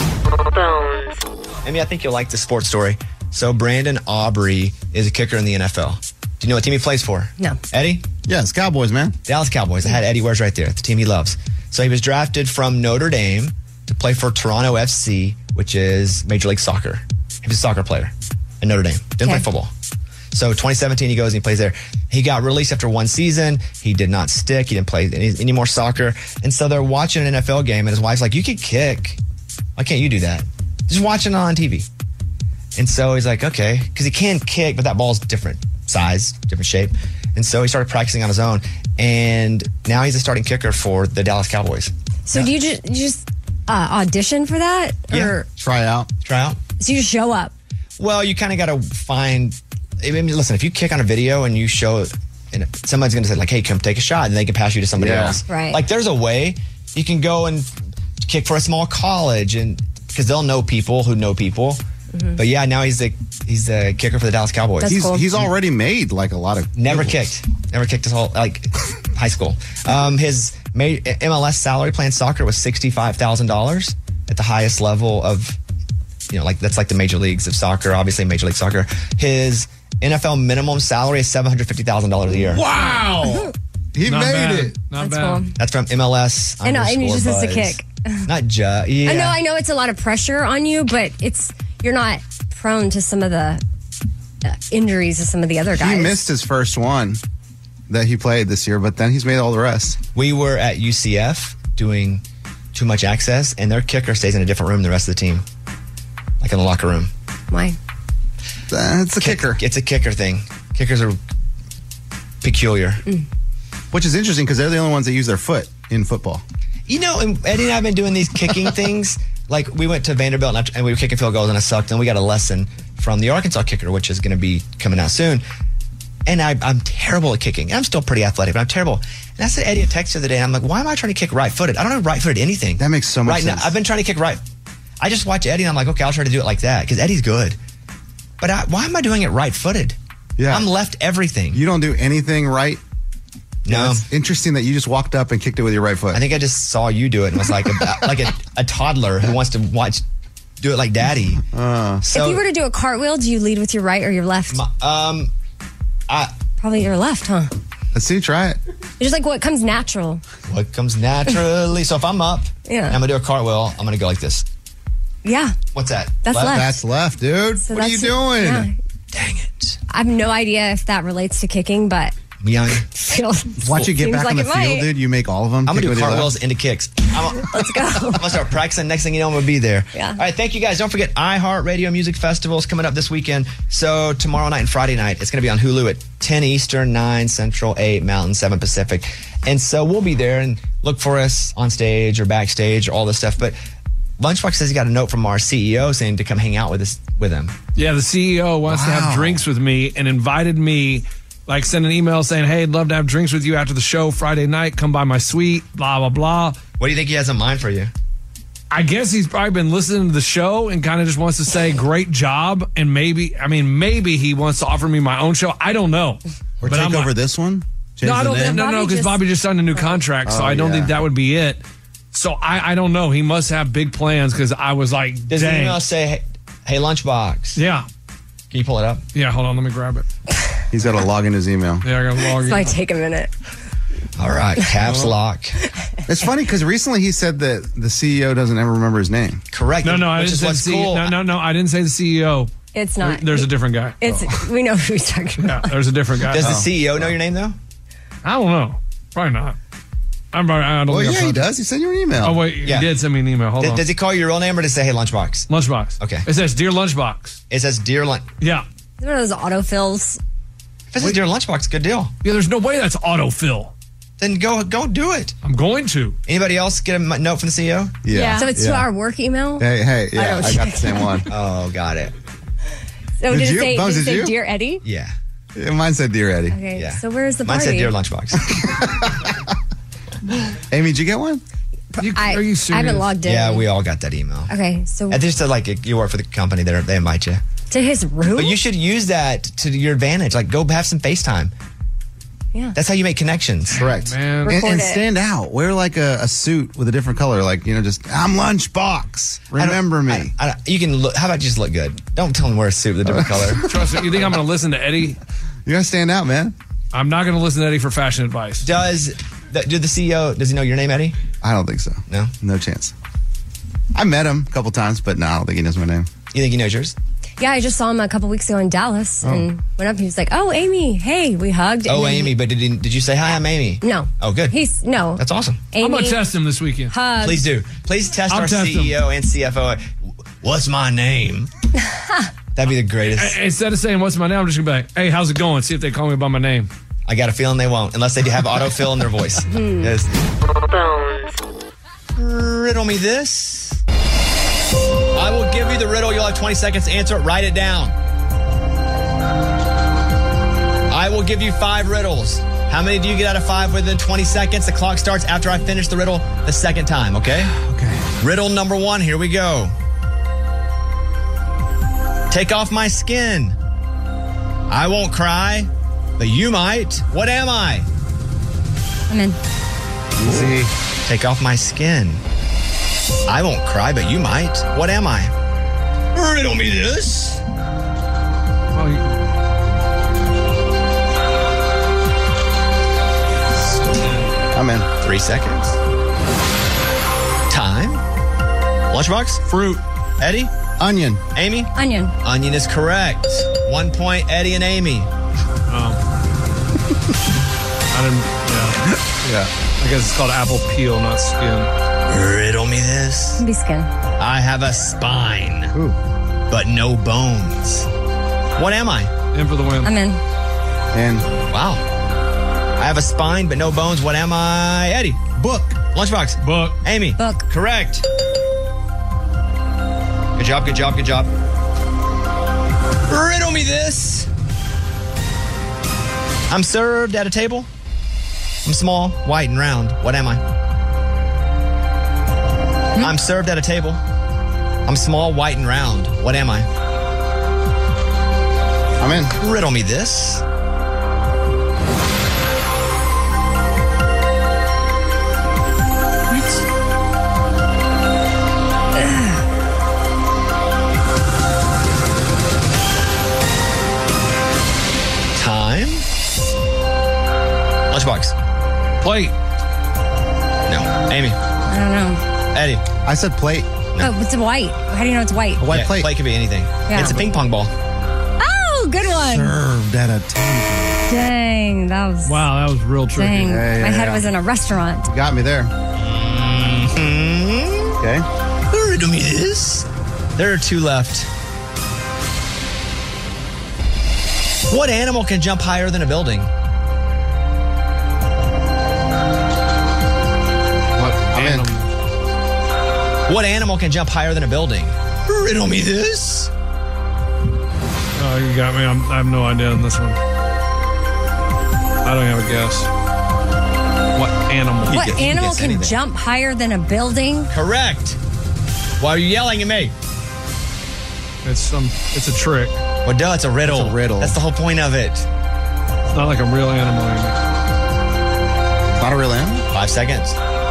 Amy, I think you'll like this sports story. So Brandon Aubrey is a kicker in the NFL. Do you know what team he plays for? No. Eddie? Yes, Cowboys, man. Dallas Cowboys. I had Eddie Wares right there, the team he loves. So he was drafted from Notre Dame to play for Toronto FC, which is Major League Soccer. He was a soccer player at Notre Dame. Didn't play football. So 2017, he goes and he plays there. He got released after 1 season. He did not stick. He didn't play any more soccer. And so they're watching an NFL game, and his wife's like, you could kick. Why can't you do that? Just watching it on TV. And so he's like, okay, because he can kick, but that ball's different size, different shape. And so he started practicing on his own. And now he's a starting kicker for the Dallas Cowboys. So do you just audition for that? Or Try out. so you just show up? Well, you kind of got to find. I mean, listen, if you kick on a video and you show it, and somebody's going to say, like, hey, come take a shot, and they can pass you to somebody else. Right. Like, there's a way you can go and kick for a small college, and because they'll know people who know people. Mm-hmm. But yeah, now he's the kicker for the Dallas Cowboys. He's already made like a lot of. Never kicked his whole high school. His MLS salary playing soccer was $65,000 at the highest level of, that's like the major leagues of soccer. Obviously, Major League Soccer. His NFL minimum salary is $750,000 a year. Wow, he Not made bad. it. Not That's bad. cool. That's from MLS. And he just has to Buzz. kick. Not just. Yeah. I know it's a lot of pressure on you, but you're not prone to some of the injuries of some of the other guys. He missed his first one that he played this year, but then he's made all the rest. We were at UCF doing Too Much Access, and their kicker stays in a different room than the rest of the team. like in the locker room. Why? It's a kicker. It's a kicker thing. Kickers are peculiar. Which is interesting because they're the only ones that use their foot in football. You know, and Eddie and I have been doing these kicking things. Like, we went to Vanderbilt and we were kicking field goals and I sucked. And we got a lesson from the Arkansas kicker, which is going to be coming out soon. And I'm terrible at kicking. I'm still pretty athletic, but I'm terrible. And I said Eddie a text the other day. I'm like, why am I trying to kick right-footed? I don't know right-footed anything. That makes so much sense. Now, I've been trying to kick right. I just watch Eddie and I'm like, okay, I'll try to do it like that because Eddie's good. But why am I doing it right-footed? Yeah. I'm left everything. You don't do anything right? No. It's interesting that you just walked up and kicked it with your right foot. I think I just saw you do it and was like a toddler who wants to do it like daddy. If you were to do a cartwheel, do you lead with your right or your left? Probably your left, huh? Let's see, try it. It's just like what comes natural. What comes naturally. So if I'm up Yeah. and I'm going to do a cartwheel, I'm going to go like this. Yeah. What's that? That's left. That's left, dude. So what are you that's- doing? yeah. Dang it. I have no idea if that relates to kicking, but Young. Watch you get Seems back like on the it field, might. dude. You make all of them. I'm going to Kick do with your cartwheels left. into kicks. Let's go. I'm going to start practicing. Next thing you know, I'm going to be there. Yeah. All right, thank you guys. Don't forget iHeartRadio Music Festival is coming up this weekend. So tomorrow night and Friday night, it's going to be on Hulu at 10 Eastern, 9 Central, 8 Mountain, 7 Pacific. And so we'll be there and look for us on stage or backstage or all this stuff. But Lunchbox says he got a note from our CEO saying to come hang out with him. Yeah, the CEO wants to have drinks with me and invited me, like send an email saying, hey, I'd love to have drinks with you after the show Friday night. Come by my suite, blah, blah, blah. What do you think he has in mind for you? I guess he's probably been listening to the show and kind of just wants to say great job. And maybe he wants to offer me my own show. I don't know. Or But take I'm over like- this one? Change No, I the don't name? think, no, because Bobby just signed a new contract, so Oh, I don't yeah. think that would be it. So I don't know. He must have big plans because I was like, Does the dang. email say, hey, Lunchbox? Yeah. Can you pull it up? Yeah, hold on. Let me grab it. He's got to log in his email. Yeah, I got to log This in. might take a minute. All right, caps lock. It's funny because recently he said that the CEO doesn't ever remember his name. Correct. No, I which didn't is say what's the CEO. cool. No, I didn't say the CEO. It's not. There's a different guy. We know who he's talking about. Yeah, there's a different guy. Does the CEO know your name, though? I don't know. Probably not. I don't Well, think yeah, I've he does. He sent you an email. Oh, wait. Yeah. He did send me an email. Hold on. Does he call you your real name or does it say, hey, Lunchbox? Lunchbox. Okay. It says, Dear Lunchbox. It says, Dear Lunch. Yeah. It's one of those autofills. If it says Dear Lunchbox, good deal. Yeah, there's no way that's autofill. Then go do it. I'm going to. Anybody else get a note from the CEO? Yeah. So it's to our work email? Hey, yeah, don't I got check the same one. Oh, got it. So Did did you? it say, Bones, did it did say you? Dear Eddie? Yeah. Yeah, mine said Dear Eddie. Okay, Yeah. so where's the Mine party? said Dear Lunchbox. Amy, did you get one? Are you I serious? haven't logged in. Yeah, we all got that email. Okay, so I just said, like, you work for the company, they invite you. to his room? But you should use that to your advantage. Like, go have some FaceTime. Yeah. That's how you make connections. Correct. Man. Record And it. stand out. Wear like a suit with a different color. Like, just, I'm Lunchbox. Remember me. You can look. How about you just look good? Don't tell them wear a suit with a different color. Trust me. You think I'm going to listen to Eddie? You got to stand out, man. I'm not going to listen to Eddie for fashion advice. Does the CEO, does he know your name, Eddie? I don't think so. No? No chance. I met him a couple times, but no, I don't think he knows my name. You think he knows yours? Yeah, I just saw him a couple weeks ago in Dallas and went up and he was like, oh, Amy, hey, we hugged. Oh, and then- Amy, but did you say, hi, I'm Amy? No. Oh, good. No. That's awesome. I'm Amy, going to test him this weekend. hugged. Please do. Please test I'll our test CEO and CFO. What's my name? That'd be the greatest. Instead of saying, what's my name, I'm just going to be like, hey, how's it going? See if they call me by my name. I got a feeling they won't, unless they do have autofill in their voice. Yes. Riddle me this. I will give you the riddle. You'll have 20 seconds to answer it. Write it down. I will give you 5 riddles. How many do you get out of 5 within 20 seconds? The clock starts after I finish the riddle the second time, okay? Okay. Riddle number 1, here we go. Take off my skin. I won't cry, but you might. What am I? I'm in. Easy. Take off my skin. I won't cry, but you might. What am I? Riddle me this. Well, I'm in. 3 seconds. Time. Lunchbox? fruit. Eddie? Onion. Amy? Onion. Onion is correct. 1 point, Eddie and Amy. I didn't, Yeah. I guess it's called apple peel, not skin. Riddle me this. Be skin. I have a spine. Ooh. but no bones. What am I? In for the win. I'm in. And Wow. I have a spine, but no bones. What am I? Eddie. book. Lunchbox. Book. Amy. Book. Correct. Good job, good job, good job. Riddle me this. I'm served at a table. I'm small, white, and round. What am I? I'm served at a table. I'm small, white, and round. What am I? I'm in. Riddle me this. Time. Lunchbox. Plate. No. Amy. I don't know. Eddie. I said plate. Oh, it's white. How do you know it's white? A white plate. Plate could be anything. Yeah. It's a ping pong ball. Oh, good one. Served at a table. Dang, that was. Wow, that was real tricky. Dang, Yeah, my head yeah. was in a restaurant. Got me there. Okay. Riddle me this. There are two left. What animal can jump higher than a building? I'm in. What animal can jump higher than a building? Riddle me this. Oh, you got me. I have no idea on this one. I don't have a guess. What animal? What can animal guess can anything. jump higher than a building? Correct. Why are you yelling at me? It's a trick. Well, duh, it's a riddle. It's a riddle. That's the whole point of it. It's not like a real animal. Not a real animal? 5 seconds.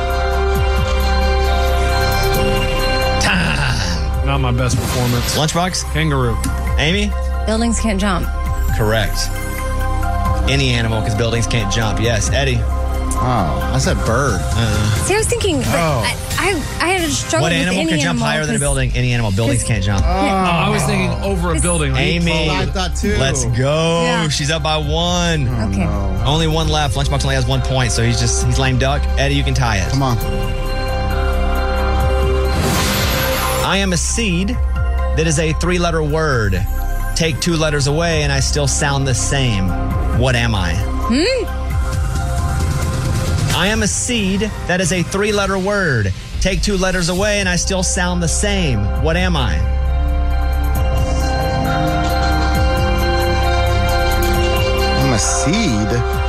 Time. Not my best performance. Lunchbox. Kangaroo. Amy. Buildings can't jump. Correct. Any animal, because buildings can't jump. Yes, Eddie. Oh, I said bird. See, I was thinking, but I had a struggle What with animal any can jump animal higher than a 'cause- building? Any animal. Buildings can't jump. I was thinking over a building. Like Amy. I thought too. Let's go. Yeah. She's up by one. Okay. Only one left. Lunchbox only has 1 point, so he's lame duck. Eddie, you can tie it. Come on. I am a seed that is a 3-letter word. Take 2 letters away and I still sound the same. What am I? I am a seed that is a 3-letter word. Take 2 letters away and I still sound the same. What am I? I'm a seed.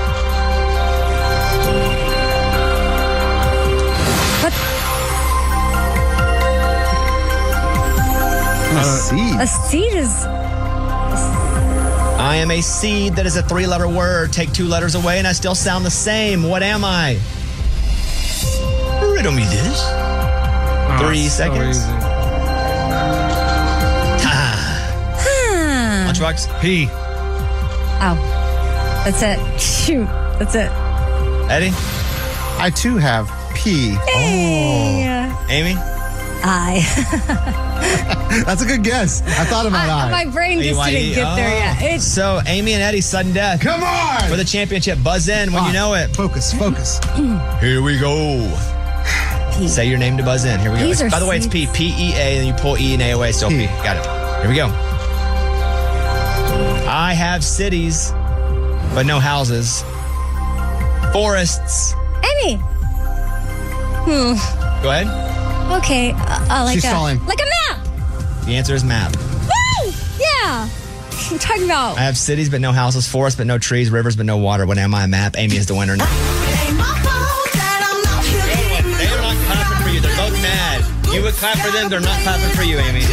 I'm a seed. A seed is. I am a seed that is a 3-letter word. Take 2 letters away and I still sound the same. What am I? Riddle me this. 3 it's so seconds. easy. Time. Lunchbox. P. Oh, that's it. Shoot, that's it. Eddie. I too have P. Hey. Amy. I. That's a good guess. I thought about I. My brain just AYE. didn't get there yet. It's So, Amy and Eddie, sudden death. Come on! For the championship. Buzz in when you know it. Focus. Here we go. P. Say your name to buzz in. Here we go. These are By the way, it's P. seeds. P-E-A, and you pull E and A away. Still P. Got it. Here we go. I have cities, but no houses. Forests. Amy. Go ahead. Okay. Like She's a stalling. like a map. The answer is map. Woo! Yeah. I'm talking about. I have cities, but no houses. Forests, but no trees. Rivers, but no water. What am I? Map. Amy is the winner. They are not clapping for you. They're both mad. You would clap for them. They're not clapping for you, Amy.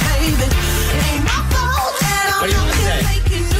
What do you want to say?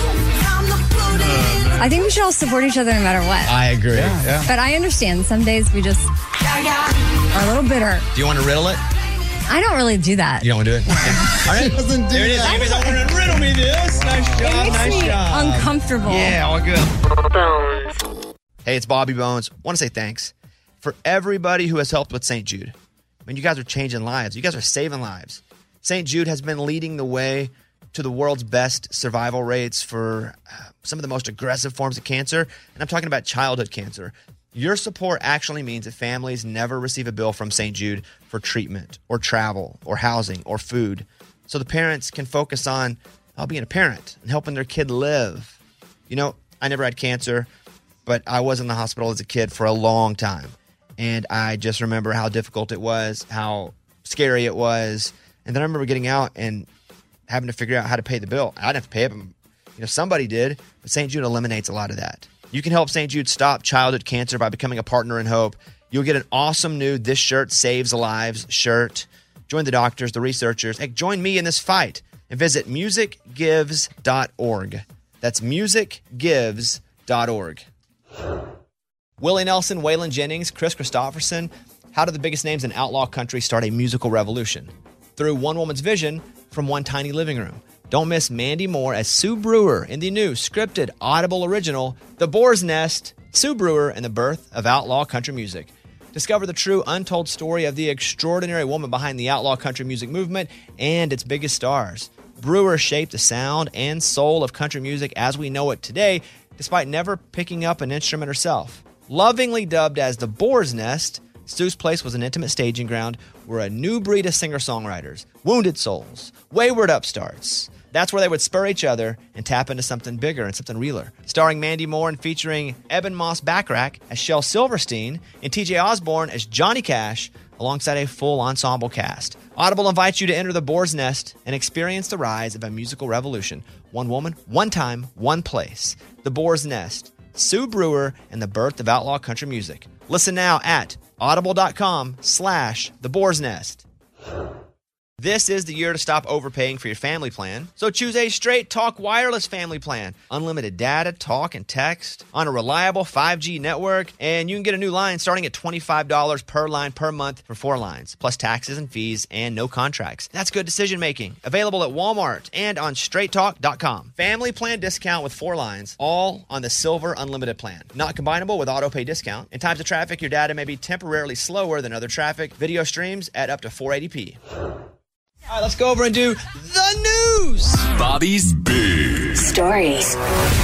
I think we should all support each other no matter what. I agree. Yeah. But I understand. Some days we just are a little bitter. Do you want to riddle it? I don't really do that. You don't want to do it? Okay. All right. doesn't do There it is. that. Amy's like, "We're gonna riddle me this." Nice job. It makes Nice me job. uncomfortable. Yeah, all good. Bones. Hey, it's Bobby Bones. Want to say thanks for everybody who has helped with St. Jude. I mean, you guys are changing lives. You guys are saving lives. St. Jude has been leading the way to the world's best survival rates for some of the most aggressive forms of cancer. And I'm talking about childhood cancer. Your support actually means that families never receive a bill from St. Jude for treatment or travel or housing or food. so the parents can focus on being a parent and helping their kid live. You know, I never had cancer, but I was in the hospital as a kid for a long time. And I just remember how difficult it was, how scary it was. And then I remember getting out and having to figure out how to pay the bill. I didn't have to pay it, but somebody did. But St. Jude eliminates a lot of that. You can help St. Jude stop childhood cancer by becoming a partner in hope. You'll get an awesome new This Shirt Saves Lives shirt. Join the doctors, the researchers. Hey, join me in this fight and visit musicgives.org. That's musicgives.org. Willie Nelson, Waylon Jennings, Chris Christopherson. How do the biggest names in outlaw country start a musical revolution? Through one woman's vision from one tiny living room. Don't miss Mandy Moore as Sue Brewer in the new scripted Audible original, The Boar's Nest, Sue Brewer and the Birth of Outlaw Country Music. Discover the true untold story of the extraordinary woman behind the outlaw country music movement and its biggest stars. Brewer shaped the sound and soul of country music as we know it today, despite never picking up an instrument herself. Lovingly dubbed as The Boar's Nest, Sue's place was an intimate staging ground where a new breed of singer-songwriters, wounded souls, wayward upstarts, that's where they would spur each other and tap into something bigger and something realer. Starring Mandy Moore and featuring Eben Moss Backrack as Shel Silverstein and TJ Osborne as Johnny Cash, alongside a full ensemble cast. Audible invites you to enter The Boar's Nest and experience the rise of a musical revolution. One woman, one time, one place. The Boar's Nest, Sue Brewer, and the birth of outlaw country music. Listen now at audible.com/The Boar's Nest. This is the year to stop overpaying for your family plan. So choose a Straight Talk Wireless family plan. Unlimited data, talk, and text on a reliable 5G network. And you can get a new line starting at $25 per line per month for 4 lines, plus taxes and fees and no contracts. That's good decision making. Available at Walmart and on straighttalk.com. Family plan discount with 4 lines, all on the Silver Unlimited plan. Not combinable with auto pay discount. In times of traffic, your data may be temporarily slower than other traffic. Video streams at up to 480p. All right, let's go over and do the news. Bobby's Big Stories.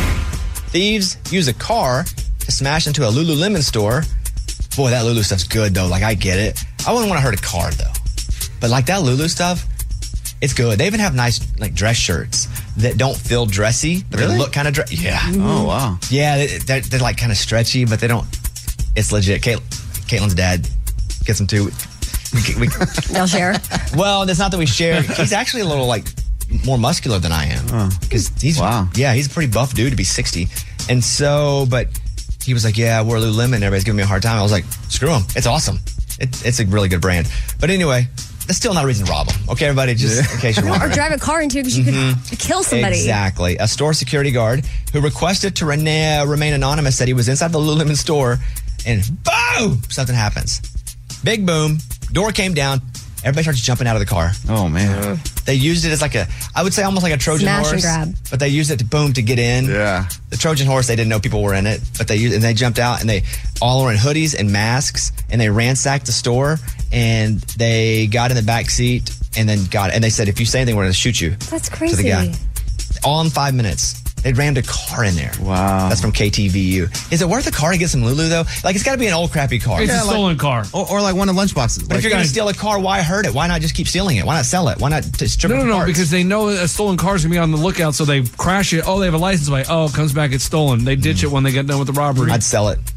Thieves use a car to smash into a Lululemon store. Boy, that Lulu stuff's good, though. Like, I get it. I wouldn't want to hurt a car, though. But, like, that Lulu stuff, it's good. They even have nice, like, dress shirts that don't feel dressy, but they look kind of dressy. Yeah. Oh, wow. Yeah, they're like, kind of stretchy, but they don't. It's legit. Caitlin's dad gets them, too. They'll share. Well, it's not that we share. He's actually a little like more muscular than I am because he's he's a pretty buff dude to be 60. And so, but he was like, "Yeah, we're Lululemon." Everybody's giving me a hard time. I was like, "Screw him. It's awesome. It's a really good brand." But anyway, that's still not a reason to rob them. Okay, everybody, just in case you're wondering. Or drive a car into it because you could kill somebody. Exactly. A store security guard who requested to remain anonymous said he was inside the Lululemon store, and boom, something happens. Big boom. Door came down. Everybody starts jumping out of the car. Oh, man. They used it as like I would say almost like a Trojan Smash horse. and grab. But they used it to get in. Yeah. The Trojan horse, they didn't know people were in it. But they jumped out and they all were in hoodies and masks and they ransacked the store and they got in the back seat and then they said, if you say anything, we're going to shoot you. That's crazy. To the guy. All in 5 minutes. They rammed a car in there. Wow. That's from KTVU. Is it worth a car to get some Lulu, though? Like, it's got to be an old, crappy car. It's a stolen car. Or like one of Lunchboxes. But if you're going to steal a car, why hurt it? Why not just keep stealing it? Why not sell it? Why not strip it of parts? Because they know a stolen car is going to be on the lookout, so they crash it. Oh, they have a license plate. Oh, it comes back, it's stolen. They ditch it when they get done with the robbery. I'd sell it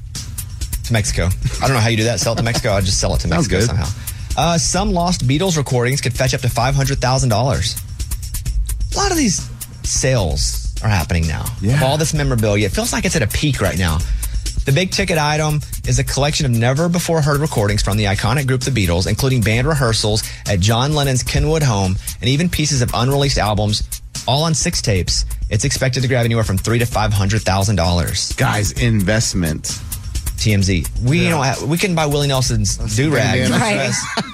to Mexico. I don't know how you do that. Sell it to Mexico. I'd just sell it to Mexico somehow. Some lost Beatles recordings could fetch up to $500,000. A lot of these sales are happening now. Yeah. Of all this memorabilia. It feels like it's at a peak right now. The big ticket item is a collection of never before heard recordings from the iconic group The Beatles, including band rehearsals at John Lennon's Kenwood home and even pieces of unreleased albums, all on 6 tapes. It's expected to grab anywhere from $300,000 to $500,000. Guys, investment. TMZ. We couldn't buy Willie Nelson's do-rag. Right.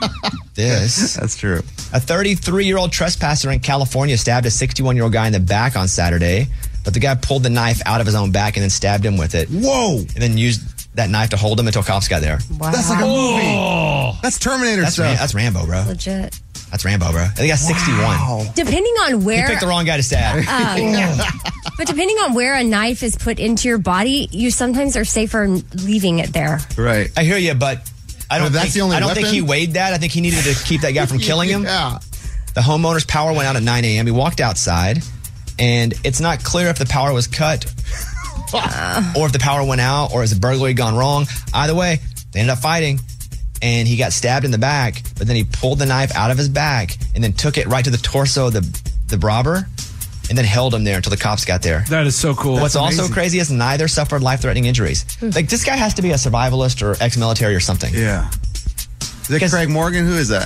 That's true. A 33-year-old trespasser in California stabbed a 61-year-old guy in the back on Saturday, but the guy pulled the knife out of his own back and then stabbed him with it. Whoa! And then used that knife to hold him until cops got there. Wow. That's like a movie. That's Terminator stuff. That's Rambo, bro. Legit. That's Rambo, bro. They got 61. Depending on where... You picked the wrong guy to stab. But depending on where a knife is put into your body, you sometimes are safer leaving it there. Right. I hear you, but I don't think he weighed that. I think he needed to keep that guy from killing him. Yeah. The homeowner's power went out at 9 a.m. He walked outside, and it's not clear if the power was cut or if the power went out or has a burglary gone wrong. Either way, they ended up fighting, and he got stabbed in the back, but then he pulled the knife out of his back and then took it right to the torso of the robber and then held him there until the cops got there. That is so cool. What's also crazy is neither suffered life-threatening injuries. Like, this guy has to be a survivalist or ex-military or something. Yeah. Is it Craig Morgan? Who is that?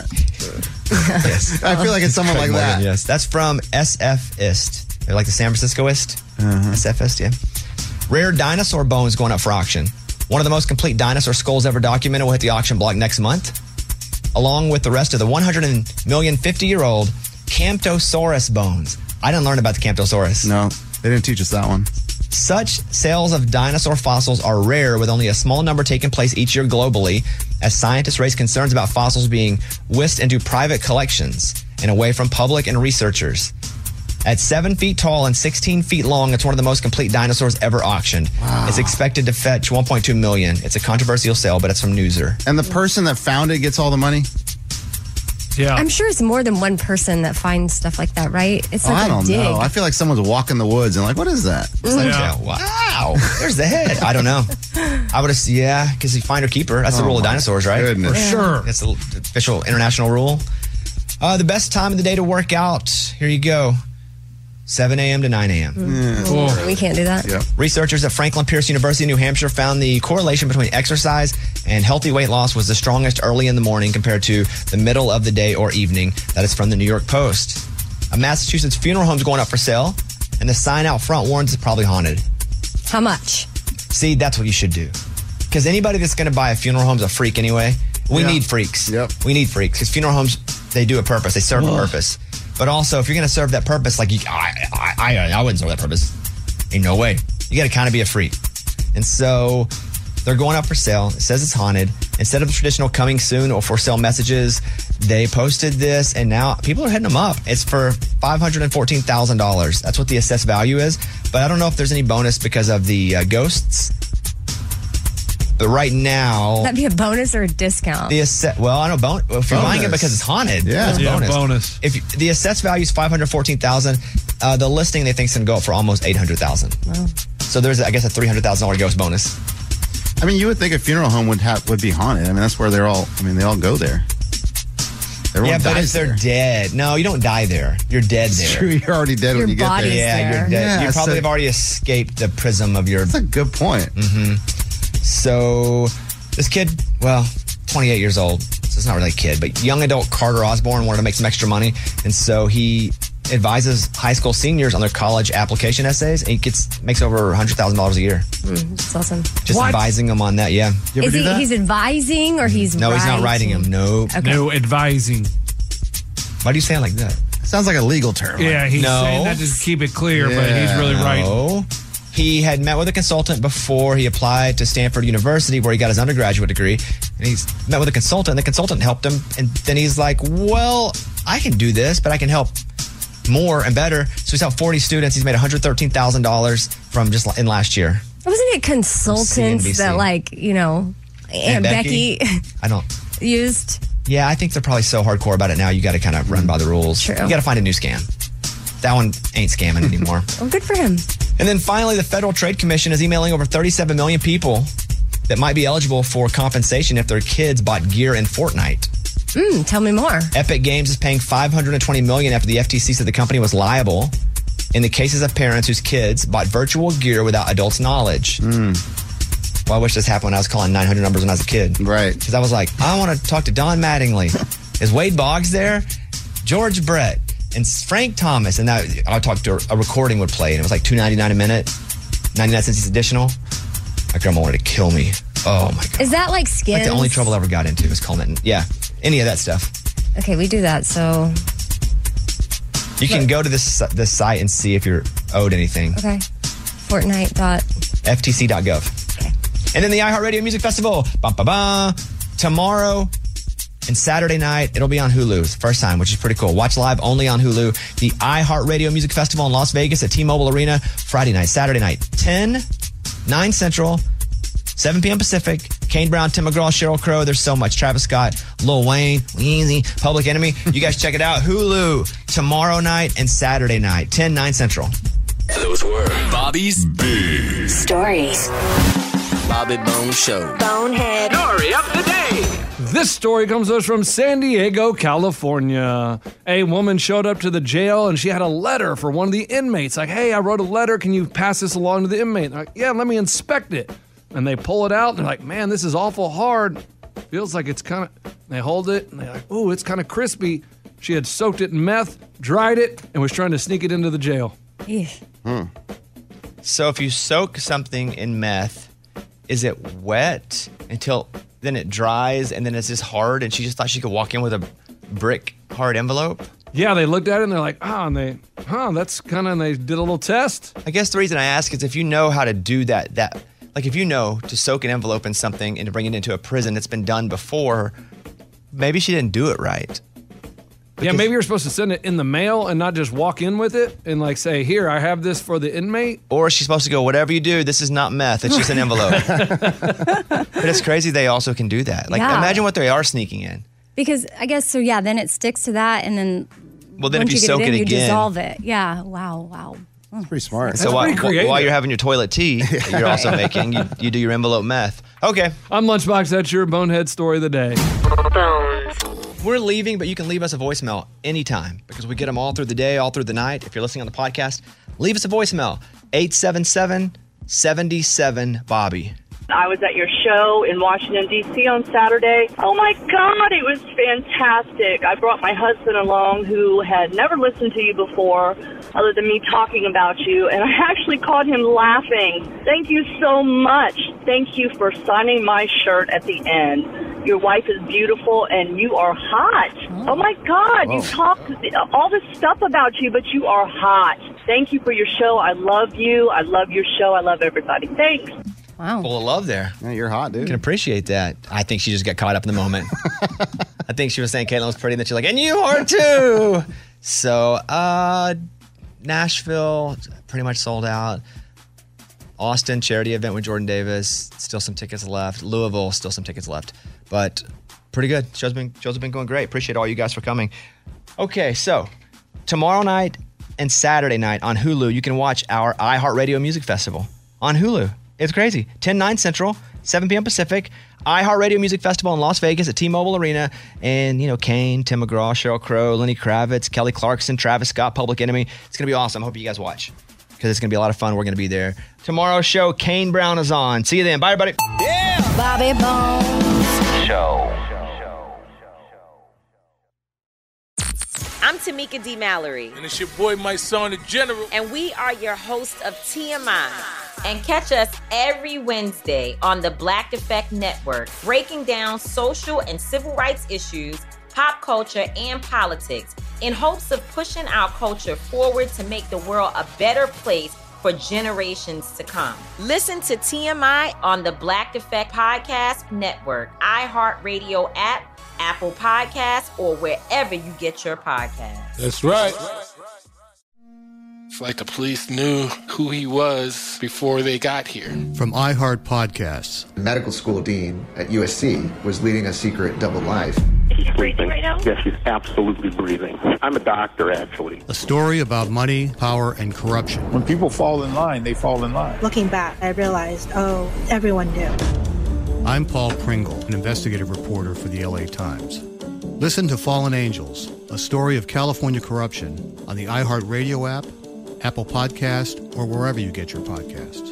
Yes. I feel like it's someone Craig like Morgan, that. Yes, that's from SFist. They're like the San Franciscoist. SFist, yeah. Rare dinosaur bones going up for auction. One of the most complete dinosaur skulls ever documented will hit the auction block next month, along with the rest of the 100 million 50-year-old Camptosaurus bones. I didn't learn about the Camptosaurus. No, they didn't teach us that one. Such sales of dinosaur fossils are rare, with only a small number taking place each year globally, as scientists raise concerns about fossils being whisked into private collections and away from public and researchers. At 7 feet tall and 16 feet long, it's one of the most complete dinosaurs ever auctioned. Wow. It's expected to fetch $1.2 million. It's a controversial sale, but it's from Newser. And the person that found it gets all the money? Yeah. I'm sure it's more than one person that finds stuff like that, right? It's like I a don't dig. know. I feel like someone's walking the woods and like, what is that? It's like, wow, there's the head. I don't know. I would have, because you find or keeper. That's the rule of dinosaurs, right? goodness. For sure. That's the official international rule. The best time of the day to work out. Here you go. 7 a.m. to 9 a.m. We can't do that. Yeah. Researchers at Franklin Pierce University, New Hampshire, found the correlation between exercise and healthy weight loss was the strongest early in the morning compared to the middle of the day or evening. That is from the New York Post. A Massachusetts funeral home's going up for sale, and the sign out front warns it's probably haunted. How much? See, that's what you should do. Because anybody that's going to buy a funeral home's a freak anyway. We need freaks. Yep. We need freaks. Because funeral homes, they do a purpose. They serve a purpose. But also, if you're going to serve that purpose, like, I wouldn't serve that purpose. Ain't no way. You got to kind of be a freak. And so they're going up for sale. It says it's haunted. Instead of the traditional coming soon or for sale messages, they posted this, and now people are hitting them up. It's for $514,000. That's what the assessed value is. But I don't know if there's any bonus because of the ghosts. But right now, That'd be a bonus or a discount? the well, I know if you're buying it because it's haunted, that's bonus. If the assessed value is $514,000, the listing they think is going to go up for almost $800,000. Wow. So there's, I guess, a $300,000 ghost bonus. I mean, you would think a funeral home would be haunted. I mean, that's where they all go there. Everyone Yeah, but dies if they're there. dead, no, you don't die there. You're dead It's there. true. You're already dead when you get there. Yeah, you're dead. Yeah, you probably so- have already escaped the prism of your. That's a good point. Mm-hmm. So this kid, 28 years old, so it's not really a kid, but young adult Carter Osborne wanted to make some extra money, and so he advises high school seniors on their college application essays, and he makes over $100,000 a year. That's awesome. Just advising them on that, yeah. Is he's advising or he's No, he's not writing them. No. Okay. No advising. Why do you say it like that? Sounds like a legal term. Yeah, he's No. saying that just to keep it clear, but he's really right. No. He had met with a consultant before he applied to Stanford University, where he got his undergraduate degree. And he's met with a consultant, and the consultant helped him. And then he's like, well, I can do this, but I can help more and better. So he's helped 40 students. He's made $113,000 from just in last year. Wasn't it consultants CNBC. that, Aunt Becky I don't. used? Yeah, I think they're probably so hardcore about it now. You got to kind of run by the rules. True. You got to find a new scam. That one ain't scamming anymore. Well, good for him. And then finally, the Federal Trade Commission is emailing over 37 million people that might be eligible for compensation if their kids bought gear in Fortnite. Tell me more. Epic Games is paying $520 million after the FTC said the company was liable in the cases of parents whose kids bought virtual gear without adults' knowledge. Well, I wish this happened when I was calling 900 numbers when I was a kid. Right. Because I was like, I want to talk to Don Mattingly. Is Wade Boggs there? George Brett and Frank Thomas. And I talked to a recording would play, and it was like $2.99 a minute, 99 cents each additional. My grandma wanted to kill me. Oh my God. Is that like skins? Like the only trouble I ever got into was calling it. Yeah. Any of that stuff. Okay, we do that, so. You can go to this site and see if you're owed anything. Okay. Fortnite. FTC.gov. Okay. And then the iHeartRadio Music Festival. Tomorrow and Saturday night, it'll be on Hulu. It's the first time, which is pretty cool. Watch live only on Hulu. The iHeartRadio Music Festival in Las Vegas at T-Mobile Arena. Friday night, Saturday night, 10, 9 Central, 7 p.m. Pacific. Kane Brown, Tim McGraw, Sheryl Crow. There's so much. Travis Scott, Lil Wayne, Weezy, Public Enemy. You guys check it out. Hulu tomorrow night and Saturday night, 10, 9 Central. Those were Bobby's Big Stories. Bobby Bones Show. Bonehead. Story of the day. This story comes to us from San Diego, California. A woman showed up to the jail and she had a letter for one of the inmates. Like, hey, I wrote a letter. Can you pass this along to the inmate? They're like, yeah, let me inspect it. And they pull it out and they're like, man, this is awful hard. Feels like it's kind of, they hold it and they're like, ooh, it's kind of crispy. She had soaked it in meth, dried it, and was trying to sneak it into the jail. So if you soak something in meth, is it wet until then it dries and then it's just hard and she just thought she could walk in with a brick hard envelope? Yeah, they looked at it and they're like, that's kind of, and they did a little test. I guess the reason I ask is if you know how to do that, like if you know to soak an envelope in something and to bring it into a prison that's been done before, maybe she didn't do it right. Yeah, maybe you're supposed to send it in the mail and not just walk in with it and like say, here, I have this for the inmate. Or she's supposed to go, whatever you do, this is not meth. It's just an envelope. But it's crazy they also can do that. Like, Yeah. imagine what they are sneaking in. Because I guess so. Yeah, then it sticks to that, and then Well, then once if you get soak it in, it you again. dissolve it. Yeah. Wow. That's pretty smart. So while you're having your toilet tea that you're also making, you do your envelope meth. Okay. I'm Lunchbox. That's your bonehead story of the day. We're leaving, but you can leave us a voicemail anytime because we get them all through the day, all through the night. If you're listening on the podcast, leave us a voicemail. 877-77-BOBBY. I was at your show in Washington, D.C. on Saturday. Oh, my God, it was fantastic. I brought my husband along who had never listened to you before other than me talking about you, and I actually caught him laughing. Thank you so much. Thank you for signing my shirt at the end. Your wife is beautiful, and you are hot. Oh, my God, you talk all this stuff about you, but you are hot. Thank you for your show. I love you. I love your show. I love everybody. Thanks. Wow. Full of love there. Yeah, you're hot, dude. Can appreciate that. I think she just got caught up in the moment. I think she was saying Caitlin was pretty, and then she's like, and you are too. So, Nashville, pretty much sold out. Austin, charity event with Jordan Davis, still some tickets left. Louisville, still some tickets left. But pretty good. Shows have been going great. Appreciate all you guys for coming. Okay, so tomorrow night and Saturday night on Hulu, you can watch our iHeartRadio Music Festival on Hulu. It's crazy. 10, 9 Central, 7 p.m. Pacific. iHeartRadio Music Festival in Las Vegas at T-Mobile Arena. And, Kane, Tim McGraw, Sheryl Crow, Lenny Kravitz, Kelly Clarkson, Travis Scott, Public Enemy. It's going to be awesome. I hope you guys watch because it's going to be a lot of fun. We're going to be there. Tomorrow's show, Kane Brown is on. See you then. Bye, everybody. Bobby Bones Show. I'm Tamika D. Mallory. And it's your boy, my son, the General. And we are your hosts of TMI. And catch us every Wednesday on the Black Effect Network, breaking down social and civil rights issues, pop culture, and politics in hopes of pushing our culture forward to make the world a better place for generations to come. Listen to TMI on the Black Effect Podcast Network, iHeartRadio app, Apple Podcasts, or wherever you get your podcasts. That's right. It's like the police knew who he was before they got here. From iHeart Podcasts. The medical school dean at USC was leading a secret double life. Is he breathing right now? Yes, he's absolutely breathing. I'm a doctor, actually. A story about money, power, and corruption. When people fall in line, they fall in line. Looking back, I realized, everyone knew. I'm Paul Pringle, an investigative reporter for the LA Times. Listen to Fallen Angels, a story of California corruption on the iHeartRadio app, Apple Podcast, or wherever you get your podcasts.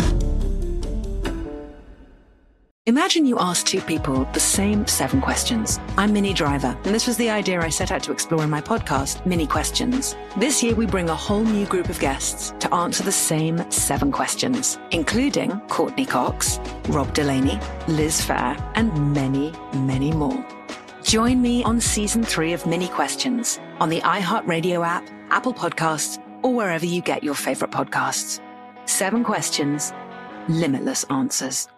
Imagine you ask two people the same 7 questions. I'm Minnie Driver, and this was the idea I set out to explore in my podcast, Minnie Questions. This year, we bring a whole new group of guests to answer the same 7 questions, including Courtney Cox, Rob Delaney, Liz Phair, and many, many more. Join me on Season 3 of Minnie Questions on the iHeartRadio app, Apple Podcasts, or wherever you get your favorite podcasts. 7 questions, limitless answers.